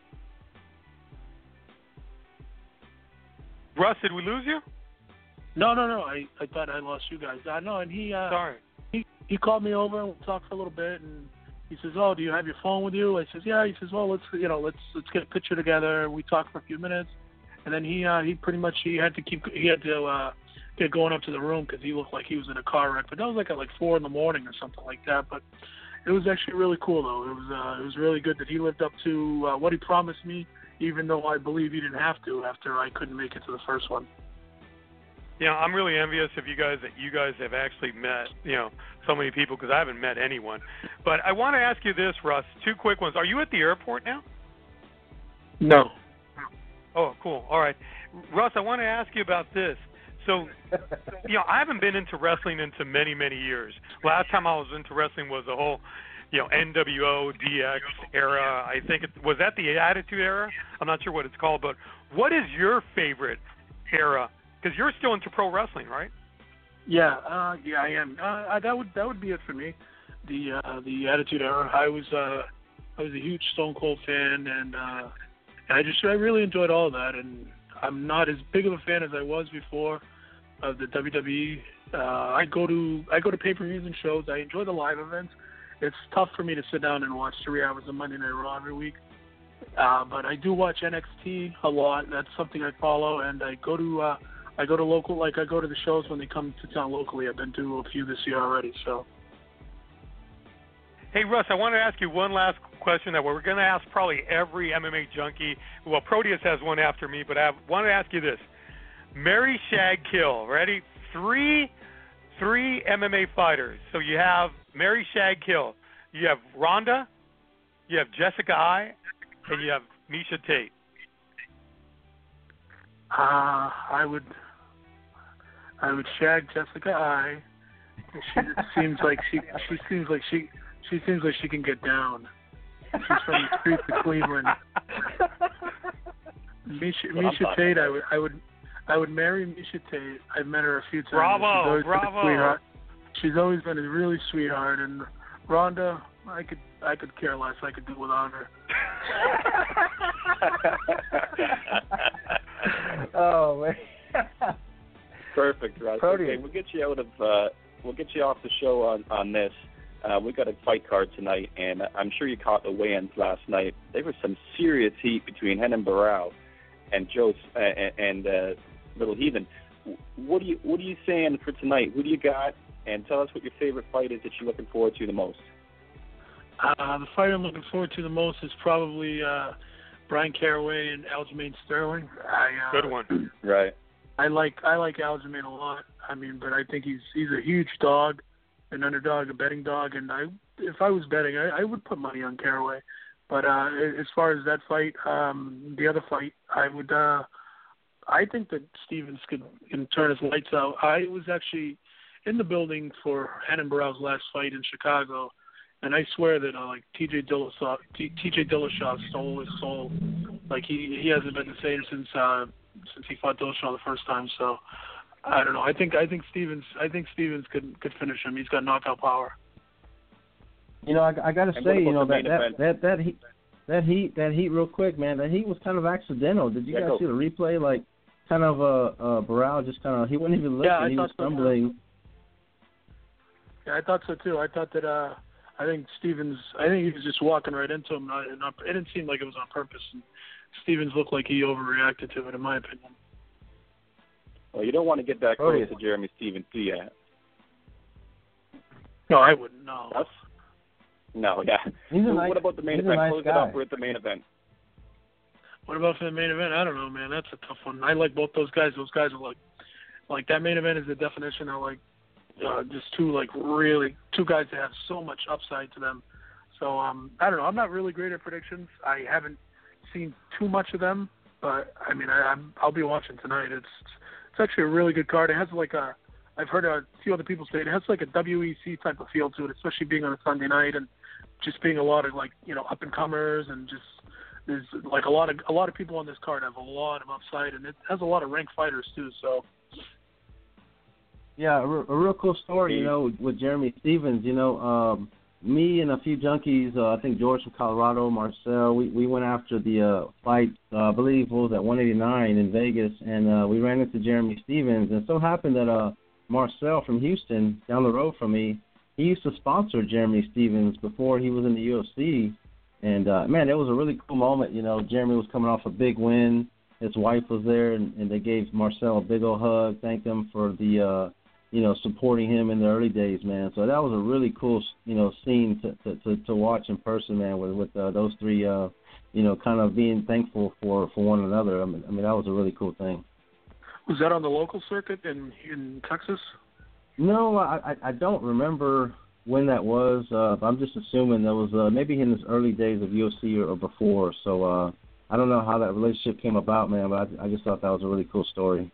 Russ, did we lose you? No. I thought I lost you guys. No, and he sorry. He called me over, and we talked for a little bit, and he says, "Oh, do you have your phone with you?" I says, "Yeah." He says, "Well, let's get a picture together." We talked for a few minutes, and then he pretty much had to get going up to the room because he looked like he was in a car wreck. But that was at 4 in the morning or something like that. But it was actually really cool, though. It was really good that he lived up to what he promised me, even though I believe he didn't have to after I couldn't make it to the first one. Yeah, I'm really envious of you guys that you guys have actually met, so many people, because I haven't met anyone. But I want to ask you this, Russ, 2 quick ones. Are you at the airport now? No. Oh, cool. All right. Russ, I want to ask you about this. So, I haven't been into wrestling into many, many years. Last time I was into wrestling was the whole, NWO, DX era. I think was that the Attitude Era? I'm not sure what it's called, but what is your favorite era? Because you're still into pro wrestling, right? Yeah, I am. That would be it for me. The Attitude Era. I was a huge Stone Cold fan, and I really enjoyed all of that. And I'm not as big of a fan as I was before of the WWE. I go to pay-per-views and shows. I enjoy the live events. It's tough for me to sit down and watch 3 hours of Monday Night Raw every week. But I do watch NXT a lot. That's something I follow, and I go to local, I go to the shows when they come to town locally. I've been to a few this year already. So. Hey, Russ, I want to ask you one last question that we're going to ask probably every MMA junkie. Well, Proteus has one after me, but I want to ask you this. Marry, shag, kill. Ready? Three MMA fighters. So you have Marry, shag, kill. You have Ronda, you have Jessica Eye, and you have Miesha Tate. I would shag Jessica Eye. She seems like she can get down. She's from the streets of Cleveland. Miesha Tate, I would marry Miesha Tate. I've met her a few times. Bravo. She's always been a really sweetheart. And Ronda, I could care less. I could do without her. Oh man. Perfect, Russ. Okay, we'll get you off the show on this. We got a fight card tonight, and I'm sure you caught the weigh-ins last night. There was some serious heat between Renan Barão and Joe and Little Heathen. What are you saying for tonight? Who do you got? And tell us what your favorite fight is that you're looking forward to the most. The fight I'm looking forward to the most is probably Brian Caraway and Aljamain Sterling. Good one. Right. I like Aljamain a lot. I mean, but I think he's a huge dog, an underdog, a betting dog, and if I was betting, I would put money on Caraway. But as far as that fight, the other fight, I think that Stevens can turn his lights out. I was actually in the building for Renan Barão's last fight in Chicago, and I swear that like TJ Dillashaw stole his soul. Like he hasn't been the same since he fought Dillashaw the first time. So I don't know. I think Stevens could finish him. He's got knockout power. You know, I got to say, you know, that heat real quick, man. That heat was kind of accidental. Did you guys see the replay? Like, kind of Barão just kind of, he wasn't even looking. He was stumbling. Yeah, I thought so too. I thought that I think he was just walking right into him. It didn't seem like it was on purpose. And Stevens looked like he overreacted to it, in my opinion. Well, you don't want to get that close to Jeremy Stevens, do you? No, I wouldn't. No. No, yeah. What about the main event? Close it up with the main event. What about for the main event? I don't know, man. That's a tough one. I like both those guys. Those guys are like that main event is the definition of like just two guys that have so much upside to them. So I don't know. I'm not really great at predictions. I haven't seen too much of them, but I mean I'll be watching tonight. It's actually a really good card. It has like I've heard a few other people say it has like a WEC type of feel to it, especially being on a Sunday night and just being a lot of like, you know, up and comers, and just there's like a lot of people on this card have a lot of upside, and it has a lot of ranked fighters too. So yeah, a real cool story, you know, with Jeremy Stevens. You know, me and a few junkies, I think George from Colorado, Marcel, we went after the fight, I believe it was at 189 in Vegas, and we ran into Jeremy Stevens, and it so happened that Marcel from Houston, down the road from me, he used to sponsor Jeremy Stevens before he was in the UFC. And, man, it was a really cool moment. You know, Jeremy was coming off a big win. His wife was there, and they gave Marcel a big old hug, thanked him for the, you know, supporting him in the early days, man. So that was a really cool, you know, scene to watch in person, man, with those three, you know, kind of being thankful for one another. I mean, that was a really cool thing. Was that on the local circuit in Texas? No, I don't remember when that was. I'm just assuming that was maybe in his early days of UFC or before. So I don't know how that relationship came about, man. But I just thought that was a really cool story.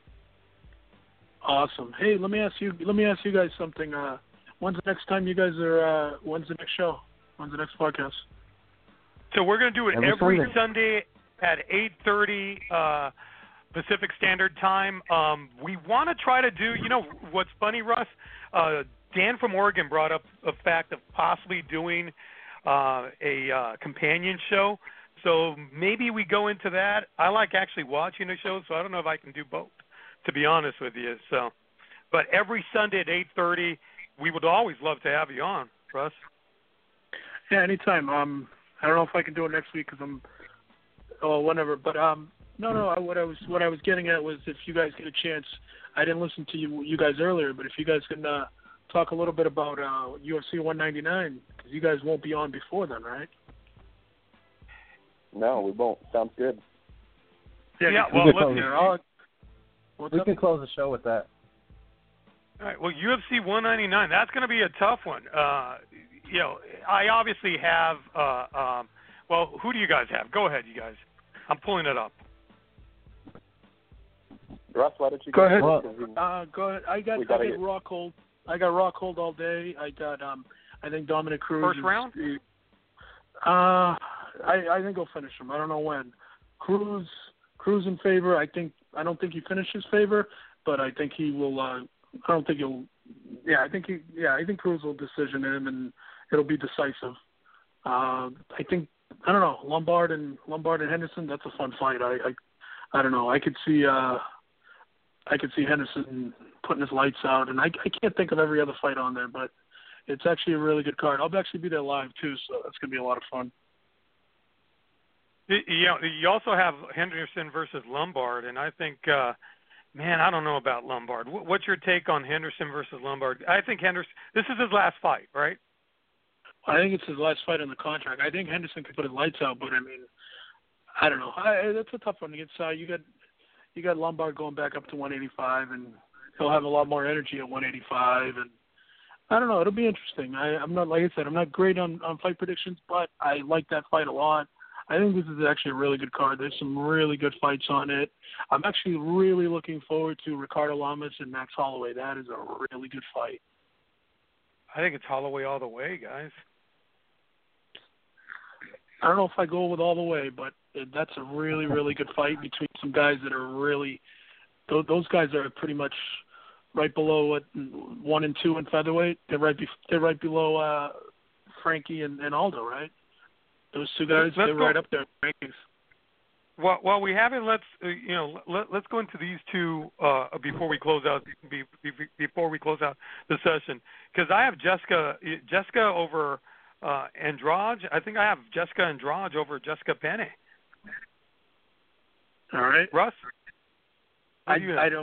Awesome. Hey, let me ask you guys something. When's the next time you guys are? When's the next show? When's the next podcast? So we're going to do it every Sunday at 8:30. Pacific Standard Time. We want to try to do, you know, what's funny, Russ? Dan from Oregon brought up the fact of possibly doing a companion show. So maybe we go into that. I like actually watching the show, so I don't know if I can do both, to be honest with you. So, but every Sunday at 8:30, we would always love to have you on, Russ. Yeah, anytime. I don't know if I can do it next week because whenever, but No. What I was getting at was if you guys get a chance, I didn't listen to you guys earlier, but if you guys can talk a little bit about UFC 199, because you guys won't be on before then, right? No, we won't. Sounds good. Yeah. We can close the show with that. All right. Well, UFC 199, that's going to be a tough one. You know, I obviously have. Well, who do you guys have? Go ahead, you guys. I'm pulling it up. Russ, why don't you go ahead? Go ahead. I got Rockhold. I got Rockhold all day. I got I think Dominic Cruz. First round? I think he'll finish him. I don't know when. Cruz in favor. I don't think he finishes favor, but I think he will. I don't think he'll. Yeah, I think Cruz will decision him, and it'll be decisive. I don't know. Lombard and Henderson. That's a fun fight. I don't know. I could see Henderson putting his lights out, and I can't think of every other fight on there, but it's actually a really good card. I'll actually be there live too, so that's gonna be a lot of fun. You also have Henderson versus Lombard, and I think, man, I don't know about Lombard. What's your take on Henderson versus Lombard? I think Henderson. This is his last fight, right? I think it's his last fight on the contract. I think Henderson could put his lights out, but I mean, I don't know. That's a tough one against. You got Lombard going back up to 185, and he'll have a lot more energy at 185. And I don't know. It'll be interesting. I'm not, like I said, I'm not great on fight predictions, but I like that fight a lot. I think this is actually a really good card. There's some really good fights on it. I'm actually really looking forward to Ricardo Lamas and Max Holloway. That is a really good fight. I think it's Holloway all the way, guys. I don't know if I go with all the way, but that's a really, really good fight between some guys that are really – those guys are pretty much right below 1 and 2 in featherweight. They're right below Frankie and Aldo, right? Those two guys, they're right up there in rankings. Well, we haven't. Let's go into these two before we close out the session, because I have Jessica over Andrade. I think I have Jessica Andrade over Jessica Penne. All right, Russ. I'd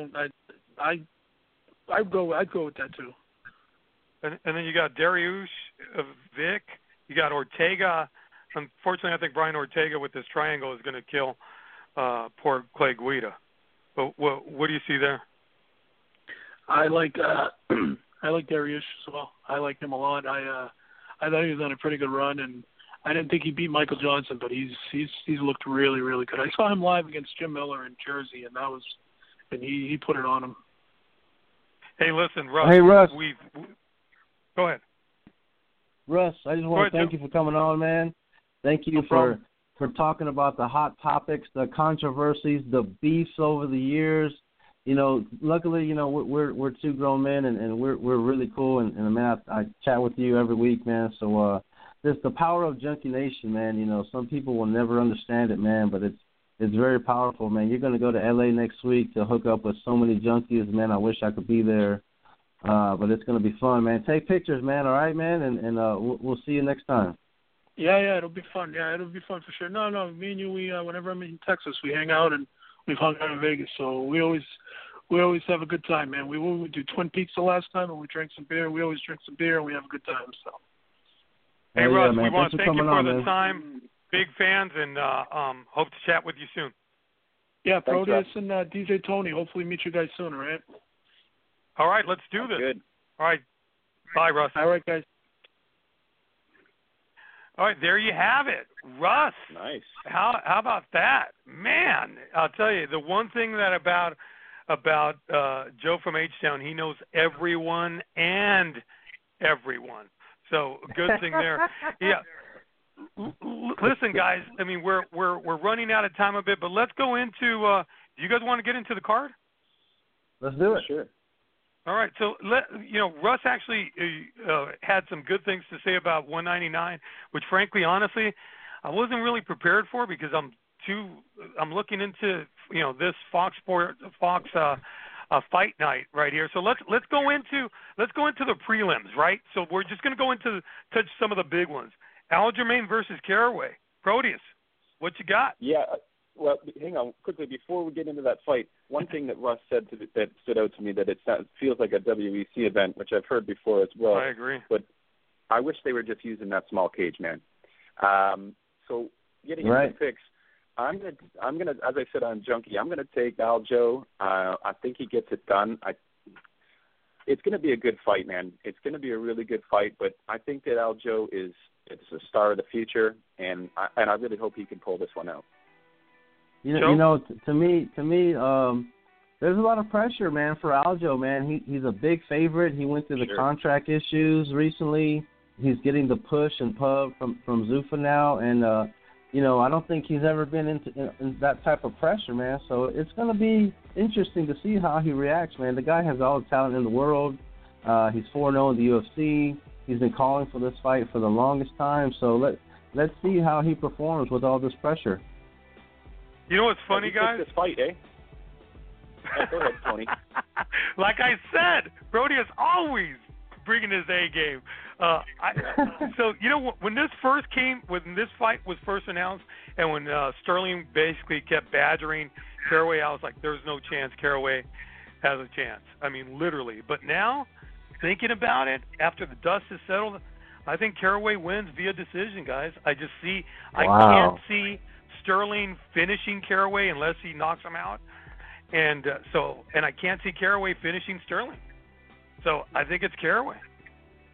go with that too. And then you got Dariush, Vic. You got Ortega. Unfortunately, I think Brian Ortega with this triangle is going to kill poor Clay Guida. But what do you see there? I like Dariush as well. I like him a lot. I thought he was on a pretty good run, and I didn't think he beat Michael Johnson, but he's looked really, really good. I saw him live against Jim Miller in Jersey, and he put it on him. Hey, listen, Russ. Hey, Russ. Go ahead. Russ, I just want to thank you for coming on, man. Thank you for talking about the hot topics, the controversies, the beefs over the years. Luckily, we're two grown men, and we're really cool. And man, I chat with you every week, man. So there's the power of Junkie Nation, man. Some people will never understand it, man, but it's very powerful, man. You're going to go to LA next week to hook up with so many junkies, man. I wish I could be there, but it's going to be fun, man. Take pictures, man. All right, man, and we'll see you next time. Yeah, it'll be fun. Yeah, it'll be fun for sure. No, me and you, we whenever I'm in Texas, we hang out, and we've hung out in Vegas, so we always have a good time, man. We do Twin Peaks the last time, and we drank some beer. We always drink some beer, and we have a good time. So. Hey, Russ, yeah, we want to thank you for the man. time. Big fans, and hope to chat with you soon. Yeah, Proteus and DJ Tony. Hopefully meet you guys soon, all right? All right, let's do this. Good. All right. Bye, Russ. All right, guys. All right, there you have it. Russ. Nice. How about that? Man, I'll tell you, the one thing that about Joe from H-Town, he knows everyone and everyone. So good thing there. Yeah. Listen, guys, I mean, we're running out of time a bit, but let's go into do you guys want to get into the card? Let's do it. Sure. All right, so Russ actually had some good things to say about 199, which frankly, honestly, I wasn't really prepared for because I'm looking into this Fox fight night right here. So let's go into the prelims, right? So we're just going to go into touch some of the big ones. Aljamain versus Caraway. Proteus, what you got? Yeah. Well, hang on quickly before we get into that fight. One thing that Russ said that stood out to me that it feels like a WEC event, which I've heard before as well. I agree. But I wish they were just using that small cage, man. So getting into the picks, I'm gonna as I said on Junkie, I'm gonna take Aljo. I think he gets it done. It's gonna be a good fight, man. It's gonna be a really good fight. But I think that Aljo it's a star of the future, and I really hope he can pull this one out. To me, there's a lot of pressure, man, for Aljo, man. He's a big favorite. He went through the contract issues recently. He's getting the push and pub from Zuffa now, and I don't think he's ever been in that type of pressure, man. So it's going to be interesting to see how he reacts, man. The guy has all the talent in the world. He's 4-0 in the UFC. He's been calling for this fight for the longest time. So let's see how he performs with all this pressure. You know what's funny, guys? This fight, eh? Go ahead, Tony. Like I said, Proteus always bringing his A game. So when this fight was first announced, and when Sterling basically kept badgering Caraway, I was like, "There's no chance Caraway has a chance." I mean, literally. But now, thinking about it, after the dust has settled, I think Caraway wins via decision, guys. I can't see Sterling finishing Caraway unless he knocks him out, and I can't see Caraway finishing Sterling. So I think it's Caraway.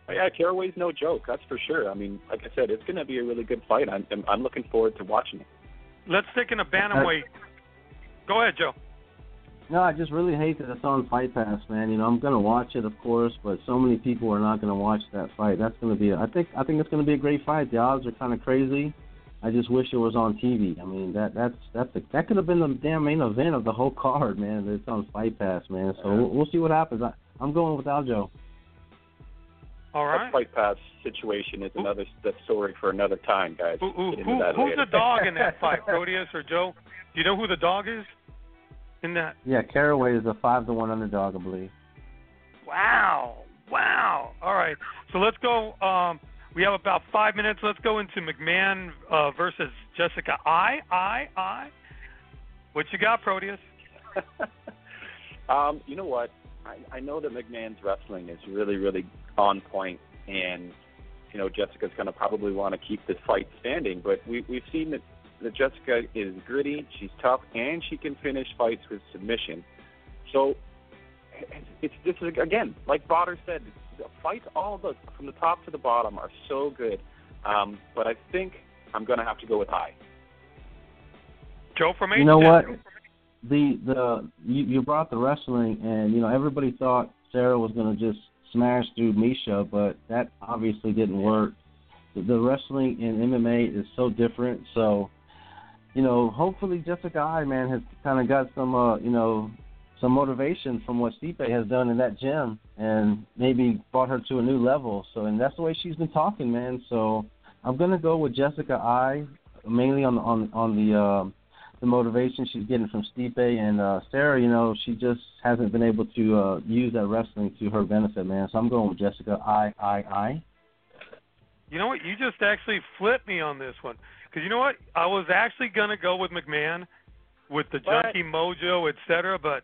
Yeah, Caraway's no joke, that's for sure. I mean, like I said, it's going to be a really good fight. I'm looking forward to watching it. Let's stick in a bantamweight. Go ahead, Joe. No, I just really hate that it's on Fight Pass, man. You know, I'm gonna watch it, of course, but so many people are not gonna watch that fight. That's gonna be. I think it's gonna be a great fight. The odds are kind of crazy. I just wish it was on TV. I mean, that could have been the damn main event of the whole card, man. It's on Fight Pass, man. So we'll see what happens. I'm going with Aljo. All right. That Fight Pass situation is another story for another time, guys. Who's the dog in that fight, Proteus or Joe? Do you know who the dog is in that? Yeah, Caraway is a 5-1 underdog, I believe. Wow. All right. So let's go. We have about 5 minutes. Let's go into McMahon versus Jessica I. What you got, Proteus? You know what? I know that McMahon's wrestling is really, really on point, and you know Jessica's going to probably want to keep this fight standing. But we've seen that Jessica is gritty, she's tough, and she can finish fights with submission. So this is again, like Botter said, the fights from the top to the bottom are so good. But I think I'm going to have to go with I. Joe from H-Town. You know what? You brought the wrestling, and you know everybody thought Sarah was going to just smash through Misha, but that obviously didn't work. The wrestling in MMA is so different, so you know hopefully Jessica I, man, has kind of got some motivation from what Stipe has done in that gym, and maybe brought her to a new level. So, and that's the way she's been talking, man. So I'm going to go with Jessica I, mainly on the motivation she's getting from Stipe, and Sarah, you know, she just hasn't been able to use that wrestling to her benefit, man. So I'm going with Jessica I. You know what? You just actually flipped me on this one. Because you know what? I was actually going to go with McMahon with the junkie mojo, etc. But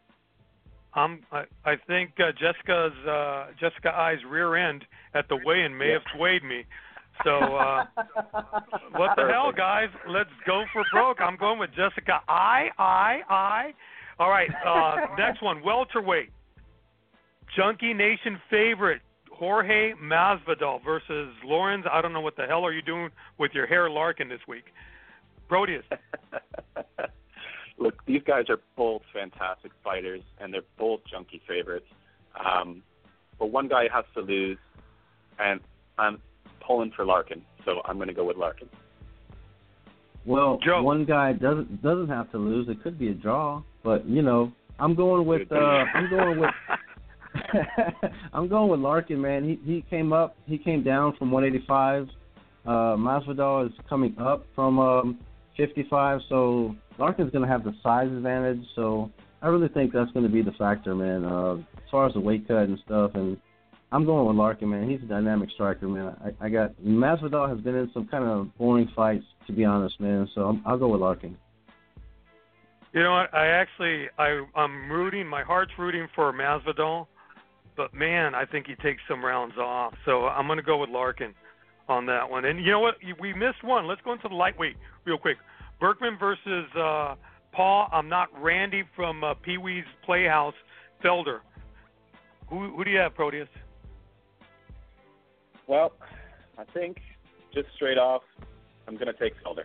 I think Jessica I's rear end at the weigh-in may have swayed me. So, what the hell, guys? Let's go for broke. I'm going with Jessica I. All right, next one, welterweight. Junkie Nation favorite, Jorge Masvidal versus Lawrence. I don't know what the hell are you doing with your hair, Larkin, this week. Proteus. Look, these guys are both fantastic fighters, and they're both junkie favorites. But one guy has to lose, and I'm pulling for Larkin, so I'm going to go with Larkin. Well, Joe. One guy doesn't have to lose. It could be a draw, but you know, I'm going with I'm going with Larkin, man. He came down from 185. Masvidal is coming up from 55, so Larkin's going to have the size advantage. So I really think that's going to be the factor, man. As far as the weight cut and stuff, and I'm going with Larkin, man. He's a dynamic striker, man. Masvidal has been in some kind of boring fights, to be honest, man. So I'll go with Larkin. You know what? I'm rooting. My heart's rooting for Masvidal, but man, I think he takes some rounds off. So I'm going to go with Larkin on that one. And you know what? We missed one. Let's go into the lightweight real quick. Berkman versus Paul. I'm not Randy from Pee Wee's Playhouse. Felder. Who do you have, Proteus? Well, I think just straight off, I'm going to take Felder.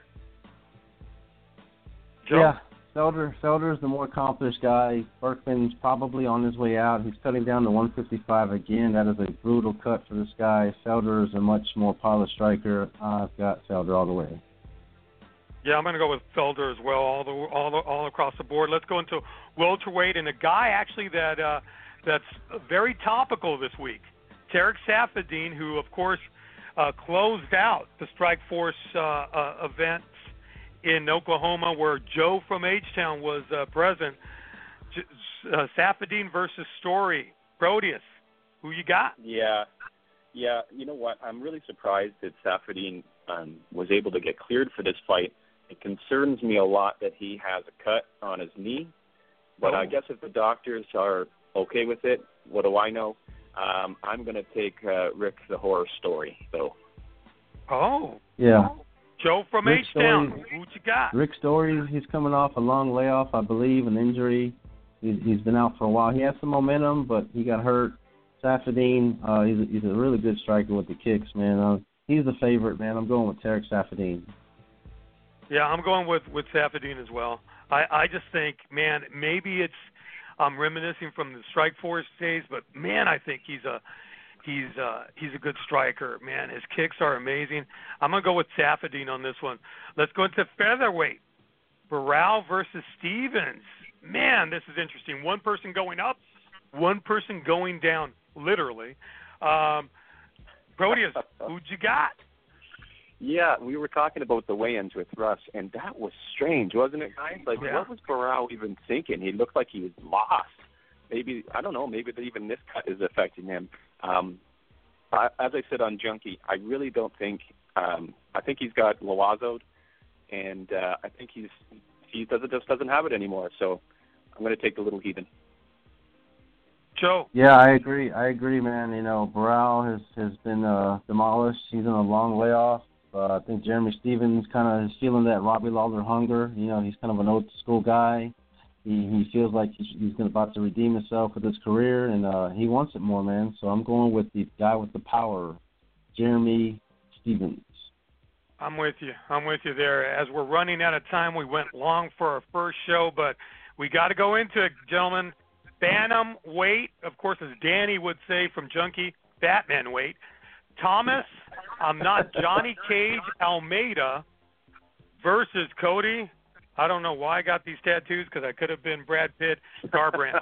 Joe? Yeah, Felder's the more accomplished guy. Berkman's probably on his way out. He's cutting down to 155 again. That is a brutal cut for this guy. Felder is a much more polished striker. I've got Felder all the way. Yeah, I'm going to go with Felder as well, all across the board. Let's go into welterweight, and a guy actually that's very topical this week, Tarek Saffiedine, who, of course, closed out the Strikeforce events in Oklahoma where Joe from H-Town was present. Saffiedine versus Story. Proteus, who you got? Yeah. You know what? I'm really surprised that Saffiedine was able to get cleared for this fight. It concerns me a lot that he has a cut on his knee. But I guess if the doctors are okay with it, what do I know? I'm going to take Rick the Horror Story, though. Oh. Yeah. Joe from H-Town, who you got? Rick Story, he's coming off a long layoff, I believe, an injury. He's been out for a while. He has some momentum, but he got hurt. Safadine, he's a really good striker with the kicks, man. He's the favorite, man. I'm going with Tarek Safadine. Yeah, I'm going with Safadine as well. I just think, man, maybe I'm reminiscing from the Strikeforce days, but man, I think he's a good striker, man. His kicks are amazing. I'm gonna go with Safadine on this one. Let's go into featherweight. Barao versus Stevens. Man, this is interesting. One person going up, one person going down, literally. Proteus, who'd you got? Yeah, we were talking about the weigh-ins with Russ, and that was strange, wasn't it, guys? Like, What was Barao even thinking? He looked like he was lost. Maybe, I don't know, maybe even this cut is affecting him. As I said on Junkie, I really don't think, I think he's got Loazo'd, and I think he just doesn't have it anymore, so I'm going to take the Little Heathen. Joe. Yeah, I agree, man. You know, Barao has been demolished. He's in a long layoff. I think Jeremy Stevens kind of is feeling that Robbie Lawler hunger. You know, he's kind of an old school guy. He feels like he's about to redeem himself with his career, and he wants it more, man. So I'm going with the guy with the power, Jeremy Stevens. I'm with you there. As we're running out of time, we went long for our first show, but we got to go into it, gentlemen. Bantam weight, of course, as Danny would say from Junkie, Batman weight. Thomas, I'm not Johnny Cage Almeida versus Cody. I don't know why I got these tattoos because I could have been Brad Pitt Garbrandt.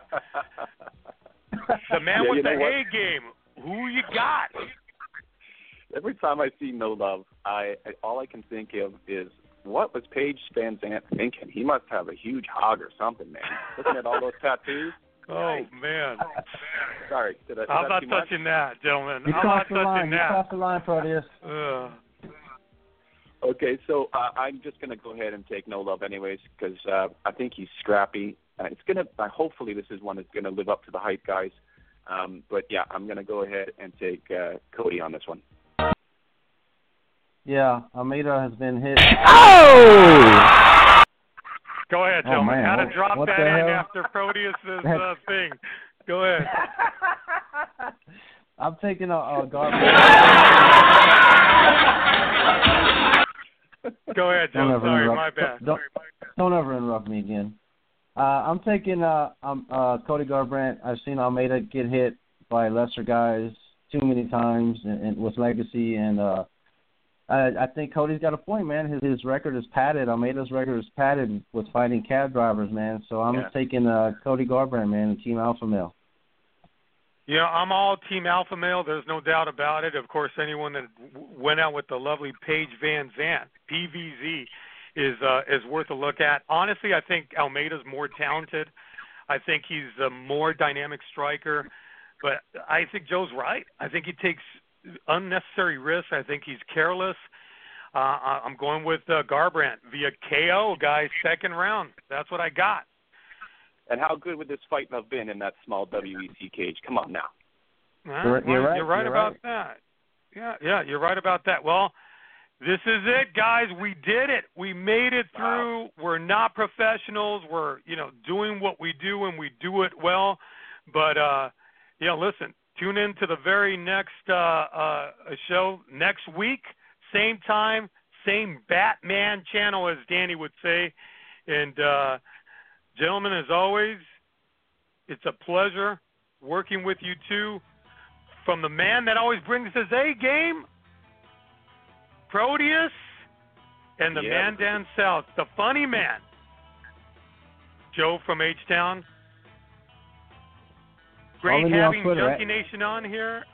The man with the A game. Who you got? Every time I see No Love, all I can think of is, what was Paige Van Zandt thinking? He must have a huge hog or something, man. Looking at all those tattoos. Oh, man. Sorry. I'm not touching that, gentlemen. You crossed the line. You crossed the line, Proteus. Okay, so I'm just going to go ahead and take No Love anyways because I think he's scrappy. Hopefully this is one that's going to live up to the hype, guys. But, yeah, I'm going to go ahead and take Cody on this one. Yeah, Almeida has been hit. Oh! Go ahead, gentlemen. Man. How to drop what that the in hell? after Proteus' thing. Go ahead. I'm taking a garbage. Go ahead, Joe. Sorry, my bad. Don't ever interrupt me again. I'm taking Cody Garbrandt. I've seen Almeida get hit by lesser guys too many times and with legacy, and I think Cody's got a point, man. His record is padded. Almeida's record is padded with fighting cab drivers, man. So I'm taking Cody Garbrandt, man, and Team Alpha Male. Yeah, I'm all Team Alpha Male. There's no doubt about it. Of course, anyone that went out with the lovely Paige Van Zandt, PVZ, is worth a look at. Honestly, I think Almeida's more talented. I think he's a more dynamic striker. But I think Joe's right. I think he takes unnecessary risks. I think he's careless. I'm going with Garbrandt via KO, guys, second round. That's what I got. And how good would this fight have been in that small WEC cage? Come on now. You're right about that. Yeah, you're right about that. Well, this is it, guys. We did it. We made it through. Wow. We're not professionals. We're, doing what we do, and we do it well. But, listen, tune in to the very next show next week, same time, same Batman channel, as Danny would say. And, gentlemen, as always, it's a pleasure working with you two. From the man that always brings his A game, Proteus, and the man down south, the funny man, Joe from H-Town. Great having Junkie Nation on here.